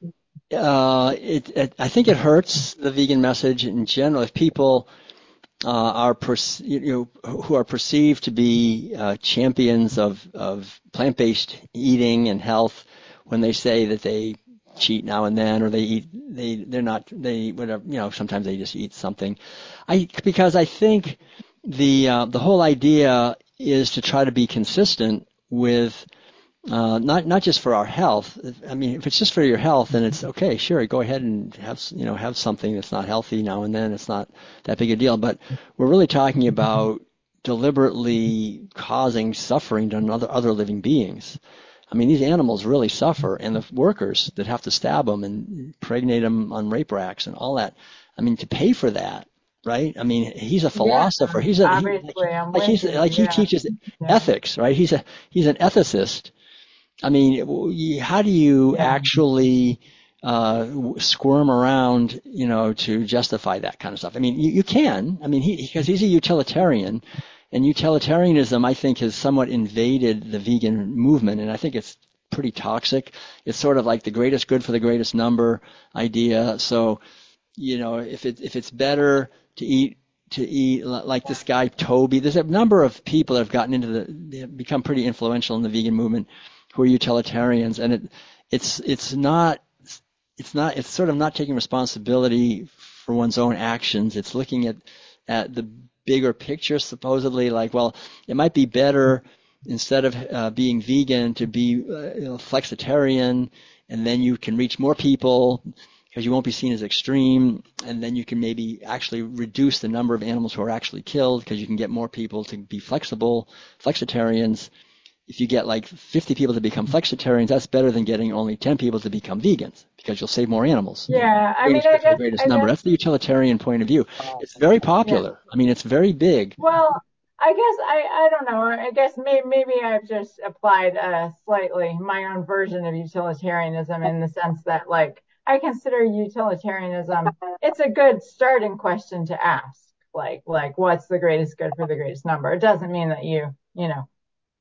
[SPEAKER 1] uh, it, it, I think it hurts the vegan message in general. If people, uh, are, perce- you know, who are perceived to be, uh, champions of, of plant-based eating and health, when they say that they cheat now and then, or they eat, they, they're not, they eat whatever, you know, sometimes they just eat something. I, because I think the, uh, the whole idea is to try to be consistent with, uh, not not just for our health. I mean, if it's just for your health, then it's okay. Sure, go ahead and have you know have something that's not healthy now and then. It's not that big a deal. But we're really talking about deliberately causing suffering to other other living beings. I mean, these animals really suffer, and the workers that have to stab them and impregnate them on rape racks and all that. I mean, to pay for that, right? I mean, he's a
[SPEAKER 5] Yeah,
[SPEAKER 1] philosopher. He's a he, like,
[SPEAKER 5] obviously, I'm
[SPEAKER 1] like
[SPEAKER 5] with
[SPEAKER 1] he's
[SPEAKER 5] you.
[SPEAKER 1] like he
[SPEAKER 5] Yeah,
[SPEAKER 1] teaches
[SPEAKER 5] yeah,
[SPEAKER 1] ethics, right? He's a he's an ethicist. I mean, w- how do you
[SPEAKER 5] yeah,
[SPEAKER 1] actually uh, w- squirm around, you know, to justify that kind of stuff? I mean, you, you can. I mean, he because he's a utilitarian, and utilitarianism, I think, has somewhat invaded the vegan movement, and I think it's pretty toxic. It's sort of like the greatest good for the greatest number idea. So, you know, if it if it's better to eat to eat li- like this guy Toby, there's a number of people that have gotten into the they have become pretty influential in the vegan movement who are utilitarians, and it it's it's not it's not it's sort of not taking responsibility for one's own actions. It's looking at at the bigger picture, supposedly, like, well, it might be better instead of uh, being vegan to be uh, you know, flexitarian, and then you can reach more people because you won't be seen as extreme, and then you can maybe actually reduce the number of animals who are actually killed because you can get more people to be flexible, flexitarians. If you get like fifty people to become flexitarians, that's better than getting only ten people to become vegans because you'll save more animals. You know,
[SPEAKER 5] yeah. I mean,
[SPEAKER 1] greatest
[SPEAKER 5] I
[SPEAKER 1] good for the
[SPEAKER 5] guess,
[SPEAKER 1] greatest
[SPEAKER 5] I
[SPEAKER 1] number.
[SPEAKER 5] guess,
[SPEAKER 1] That's the utilitarian point of view. It's very
[SPEAKER 5] yeah.
[SPEAKER 1] popular. I mean, it's very big.
[SPEAKER 5] Well, I guess I, I don't know. I guess maybe, maybe I've just applied uh, slightly my own version of utilitarianism in the sense that, like, I consider utilitarianism, it's a good starting question to ask. Like, like, what's the greatest good for the greatest number? It doesn't mean that you, you know,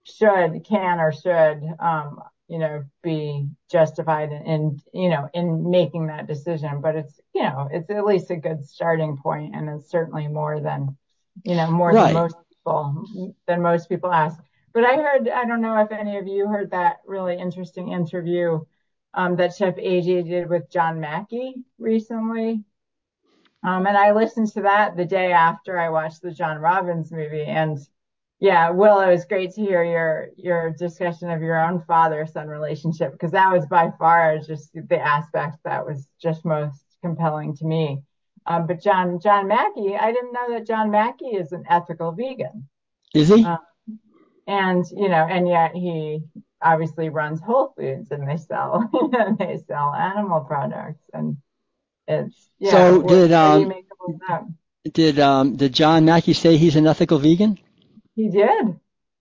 [SPEAKER 5] should, can or should, um, you know, be justified in, in, you know, in making that decision. But it's, you know, it's at least a good starting point, and it's certainly more than, you know, more than
[SPEAKER 1] Right.
[SPEAKER 5] most people, than most people ask. But I heard, I don't know if any of you heard that really interesting interview um, that Chef A J did with John Mackey recently. Um, and I listened to that the day after I watched the John Robbins movie. And yeah, Will, it was great to hear your your discussion of your own father-son relationship, because that was by far just the aspect that was just most compelling to me. Um, but John John Mackey, I didn't know that John Mackey is an ethical vegan.
[SPEAKER 1] Is he?
[SPEAKER 5] Um, and you know, and yet he obviously runs Whole Foods, and they sell they sell animal products, and it's yeah.
[SPEAKER 1] So
[SPEAKER 5] What,
[SPEAKER 1] did
[SPEAKER 5] what do you
[SPEAKER 1] um
[SPEAKER 5] make of that?
[SPEAKER 1] did um did John Mackey say he's an ethical vegan?
[SPEAKER 5] He did.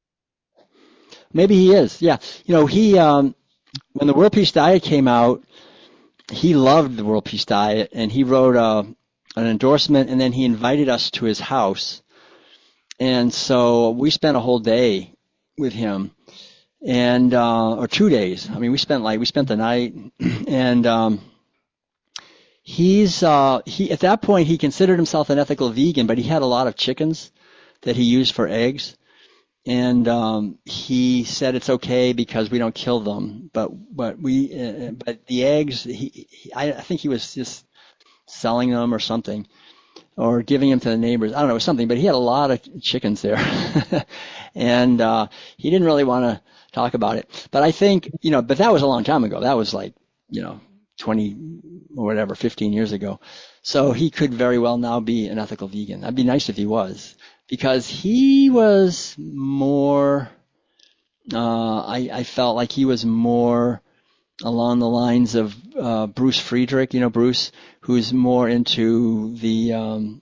[SPEAKER 1] Maybe he is. Yeah. You know, he um when the World Peace Diet came out, he loved the World Peace Diet, and he wrote uh, an endorsement, and then he invited us to his house. And so we spent a whole day with him, and uh, or two days. I mean, we spent like we spent the night, and um, he's uh, he at that point he considered himself an ethical vegan, but he had a lot of chickens that he used for eggs, and um, he said it's okay because we don't kill them, but but we uh, but the eggs he, he I, I think he was just selling them or something, or giving them to the neighbors. I don't know, it was something, but he had a lot of chickens there. And uh, he didn't really want to talk about it. But I think, you know, but that was a long time ago. That was like, you know, twenty or whatever, fifteen years ago. So he could very well now be an ethical vegan. That'd be nice if he was, because he was more, uh, I, I felt like he was more along the lines of uh, Bruce Friedrich, you know, Bruce, who's more into the, um,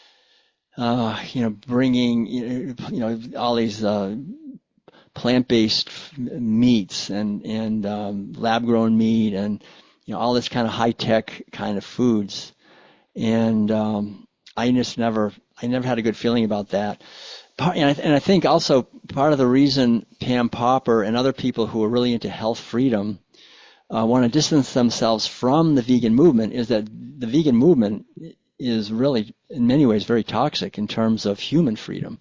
[SPEAKER 1] uh, you know, bringing, you know, all these uh, plant-based meats and and um, lab-grown meat and you know all this kind of high-tech kind of foods. And um, I just never, I never had a good feeling about that. Part, and, I, and I think also part of the reason Pam Popper and other people who are really into health freedom uh, want to distance themselves from the vegan movement is that the vegan movement is really, in many ways, very toxic in terms of human freedom.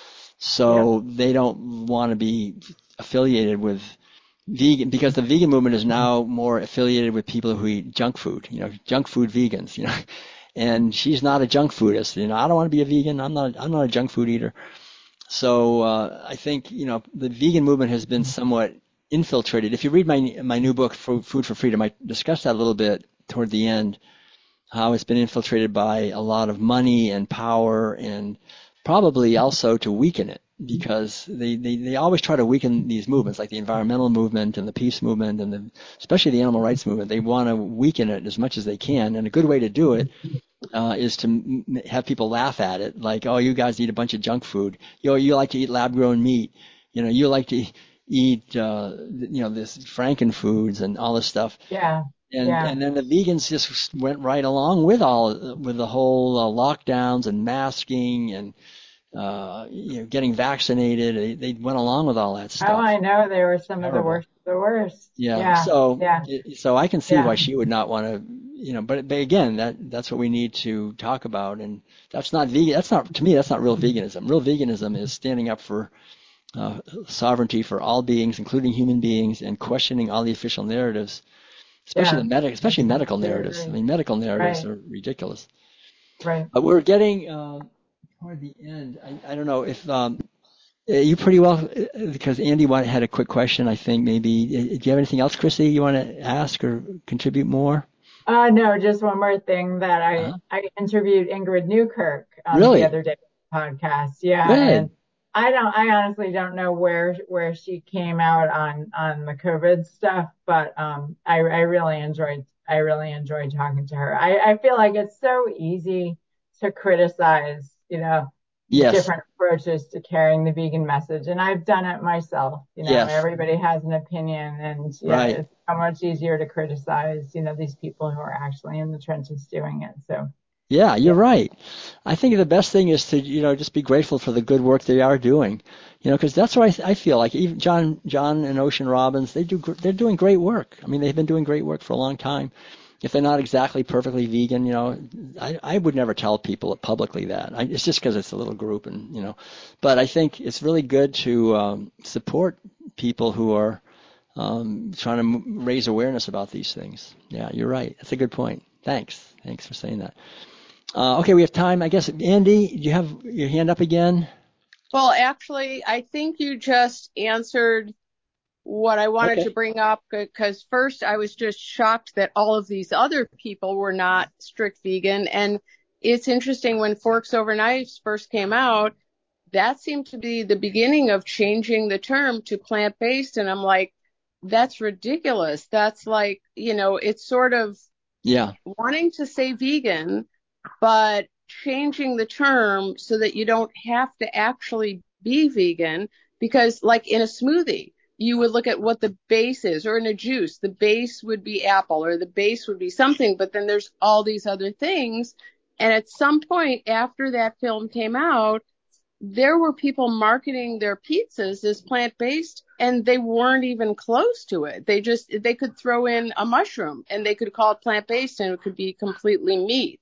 [SPEAKER 1] So yeah. They don't want to be affiliated with vegan, because the vegan movement is now more affiliated with people who eat junk food, you know, junk food vegans, you know. And she's not a junk foodist, you know. I don't want to be a vegan. I'm not. I'm not a junk food eater. So uh, I think you know the vegan movement has been somewhat infiltrated. If you read my my new book, Food for Freedom, I discussed that a little bit toward the end, how it's been infiltrated by a lot of money and power, and probably also to weaken it, because they, they, they always try to weaken these movements, like the environmental movement and the peace movement and the, especially the animal rights movement. They want to weaken it as much as they can, and a good way to do it uh, is to m- have people laugh at it, like, oh, you guys eat a bunch of junk food. You know, you like to eat lab-grown meat. You know, you like to eat, uh, you know, this Frankenfoods and all this stuff.
[SPEAKER 5] Yeah.
[SPEAKER 1] And
[SPEAKER 5] yeah.
[SPEAKER 1] and then the vegans just went right along with all with the whole uh, lockdowns and masking and uh, you know getting vaccinated. They, they went along with all that stuff.
[SPEAKER 5] Oh, I know, they were some
[SPEAKER 1] Terrible.
[SPEAKER 5] of the worst of the worst.
[SPEAKER 1] Yeah.
[SPEAKER 5] Yeah.
[SPEAKER 1] So
[SPEAKER 5] yeah.
[SPEAKER 1] it, so I can see
[SPEAKER 5] yeah.
[SPEAKER 1] why she would not want to, you know. But but again, that that's what we need to talk about, and that's not vegan. That's not, to me. That's not real veganism. Real veganism is standing up for uh, sovereignty for all beings, including human beings, and questioning all the official narratives. Especially
[SPEAKER 5] yeah.
[SPEAKER 1] the medic, especially medical narratives. I mean, medical narratives
[SPEAKER 5] right.
[SPEAKER 1] are ridiculous.
[SPEAKER 5] Right.
[SPEAKER 1] But we're getting uh, toward the end. I, I don't know if um, you pretty well, because Andy wanted, had a quick question. I think maybe. Do you have anything else, Chrissy, you want to ask or contribute more?
[SPEAKER 5] Uh, no, just one more thing that I
[SPEAKER 1] Uh-huh.
[SPEAKER 5] I interviewed Ingrid Newkirk um,
[SPEAKER 1] Really?
[SPEAKER 5] the other day on the podcast. Yeah,
[SPEAKER 1] Good.
[SPEAKER 5] and I don't, I honestly don't know where where she came out on on the COVID stuff, but um, I I really enjoyed I really enjoyed talking to her. I I feel like it's so easy to criticize, you know,
[SPEAKER 1] Yes.
[SPEAKER 5] different approaches to carrying the vegan message, and I've done it myself. You know,
[SPEAKER 1] Yes.
[SPEAKER 5] everybody has an opinion, and yeah,
[SPEAKER 1] Right.
[SPEAKER 5] it's so much easier to criticize, you know, these people who are actually in the trenches doing it. So
[SPEAKER 1] Yeah, you're
[SPEAKER 5] yeah.
[SPEAKER 1] right. I think the best thing is to, you know, just be grateful for the good work they are doing, you know, because that's what I, I feel like. Even John, John and Ocean Robbins, they do, they're doing great work. I mean, they've been doing great work for a long time. If they're not exactly perfectly vegan, you know, I, I would never tell people publicly that. I, it's just because it's a little group, and you know, but I think it's really good to um, support people who are um, trying to m- raise awareness about these things. Yeah, you're right. That's a good point. Thanks. Thanks for saying that. Uh, okay, we have time. I guess, Andy, do you have your hand up again?
[SPEAKER 3] Well, actually, I think you just answered what I wanted
[SPEAKER 1] Okay.
[SPEAKER 3] to bring up, because first I was just shocked that all of these other people were not strict vegan. And it's interesting, when Forks Over Knives first came out, that seemed to be the beginning of changing the term to plant-based. And I'm like, that's ridiculous. That's like, you know, it's sort of
[SPEAKER 1] Yeah.
[SPEAKER 3] wanting to say vegan, but changing the term so that you don't have to actually be vegan. Because like in a smoothie, you would look at what the base is, or in a juice, the base would be apple, or the base would be something, but then there's all these other things. And at some point after that film came out, there were people marketing their pizzas as plant-based, and they weren't even close to it. They just, they could throw in a mushroom and they could call it plant-based, and it could be completely meat.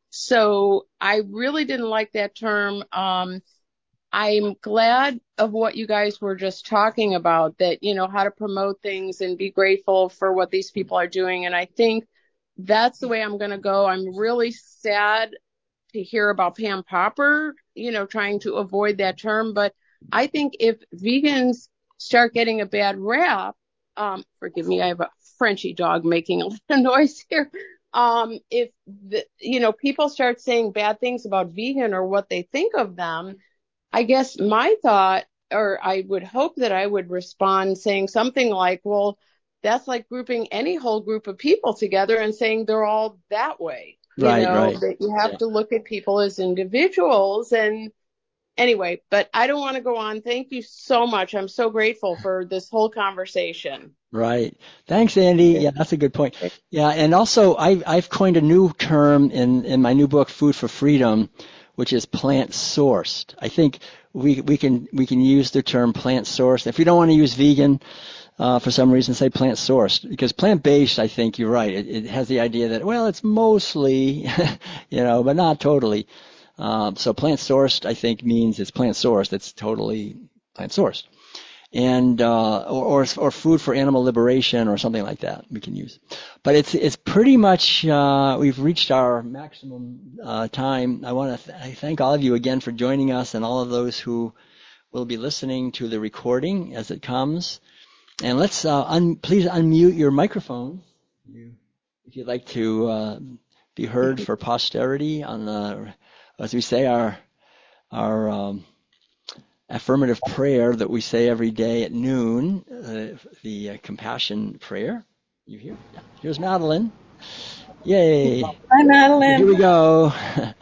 [SPEAKER 3] So I really didn't like that term. Um, I'm glad of what you guys were just talking about, that, you know, how to promote things and be grateful for what these people are doing. And I think that's the way I'm going to go. I'm really sad to hear about Pam Popper, you know, trying to avoid that term. But I think if vegans start getting a bad rap, um, forgive me, I have a Frenchie dog making a lot of noise here. Um, if the, you know, people start saying bad things about vegan or what they think of them, I guess my thought, or I would hope that I would respond saying something like, well, that's like grouping any whole group of people together and saying they're all that way. You
[SPEAKER 1] Right,
[SPEAKER 3] know,
[SPEAKER 1] right.
[SPEAKER 3] that you have
[SPEAKER 1] Yeah.
[SPEAKER 3] to look at people as individuals. And anyway, but I don't want to go on. Thank you so much. I'm so grateful for this whole conversation.
[SPEAKER 1] Right. Thanks, Andy. Yeah, that's a good point. Yeah, and also I've I've coined a new term in in my new book, Food for Freedom, which is plant sourced. I think we we can we can use the term plant sourced. If we don't want to use vegan, uh, for some reason, say plant sourced, because plant based, I think you're right. It, it has the idea that, well, it's mostly, you know, but not totally. Um, so plant sourced, I think, means it's plant sourced. It's totally plant sourced. And uh, or, or or food for animal liberation or something like that we can use. But it's it's pretty much uh, we've reached our maximum uh, time. I want to th- I thank all of you again for joining us, and all of those who will be listening to the recording as it comes. And let's uh, un- please unmute your microphones you, if you'd like to uh, be heard for posterity on the, as we say, our our um, affirmative prayer that we say every day at noon, uh, the uh, compassion prayer. You hear? Yeah. Here's Madeline. Yay.
[SPEAKER 6] Hi,
[SPEAKER 1] Here we
[SPEAKER 6] Madeline.
[SPEAKER 1] go.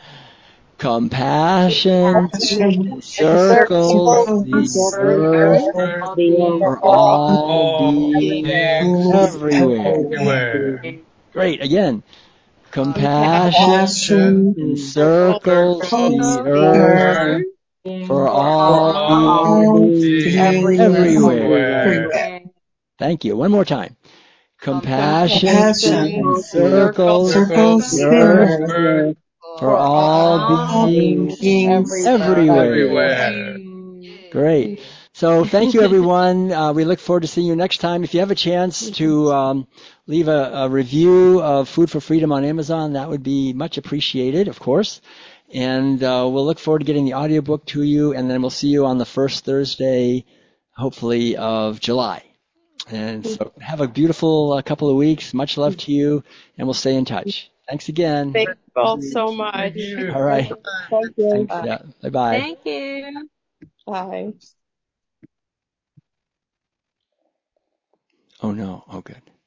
[SPEAKER 1] Compassion
[SPEAKER 6] Compassion
[SPEAKER 1] encircles
[SPEAKER 6] encircles
[SPEAKER 1] the
[SPEAKER 6] the
[SPEAKER 1] earth
[SPEAKER 6] earth, the
[SPEAKER 1] for
[SPEAKER 6] all
[SPEAKER 1] all beings
[SPEAKER 6] beings
[SPEAKER 1] everywhere.
[SPEAKER 6] everywhere.
[SPEAKER 1] Great. Again. Compassion
[SPEAKER 6] Compassion
[SPEAKER 1] encircles
[SPEAKER 6] encircles
[SPEAKER 1] the
[SPEAKER 6] the
[SPEAKER 1] earth
[SPEAKER 6] earth
[SPEAKER 1] for
[SPEAKER 6] for
[SPEAKER 1] all
[SPEAKER 6] all
[SPEAKER 1] beings
[SPEAKER 6] beings
[SPEAKER 1] everywhere.
[SPEAKER 6] everywhere.
[SPEAKER 1] Thank you. One more time. Compassion
[SPEAKER 6] Compassion
[SPEAKER 1] encircles the
[SPEAKER 6] encircles the
[SPEAKER 1] earth
[SPEAKER 6] earth
[SPEAKER 1] for all
[SPEAKER 6] for all
[SPEAKER 1] beings
[SPEAKER 6] beings
[SPEAKER 1] everywhere.
[SPEAKER 6] everywhere.
[SPEAKER 1] Great. So thank you, everyone. Uh, we look forward to seeing you next time. If you have a chance to um, leave a, a review of Food for Freedom on Amazon, that would be much appreciated, of course. And uh, we'll look forward to getting the audiobook to you, and then we'll see you on the first Thursday, hopefully, of July. And so have a beautiful uh, couple of weeks. Much love to you, and we'll stay in touch. Thanks again.
[SPEAKER 3] Thank you all so much.
[SPEAKER 1] All right.
[SPEAKER 3] Thank you.
[SPEAKER 1] Thanks. Yeah. Bye-bye.
[SPEAKER 4] Thank you.
[SPEAKER 3] Bye.
[SPEAKER 1] Oh, no. Oh, good.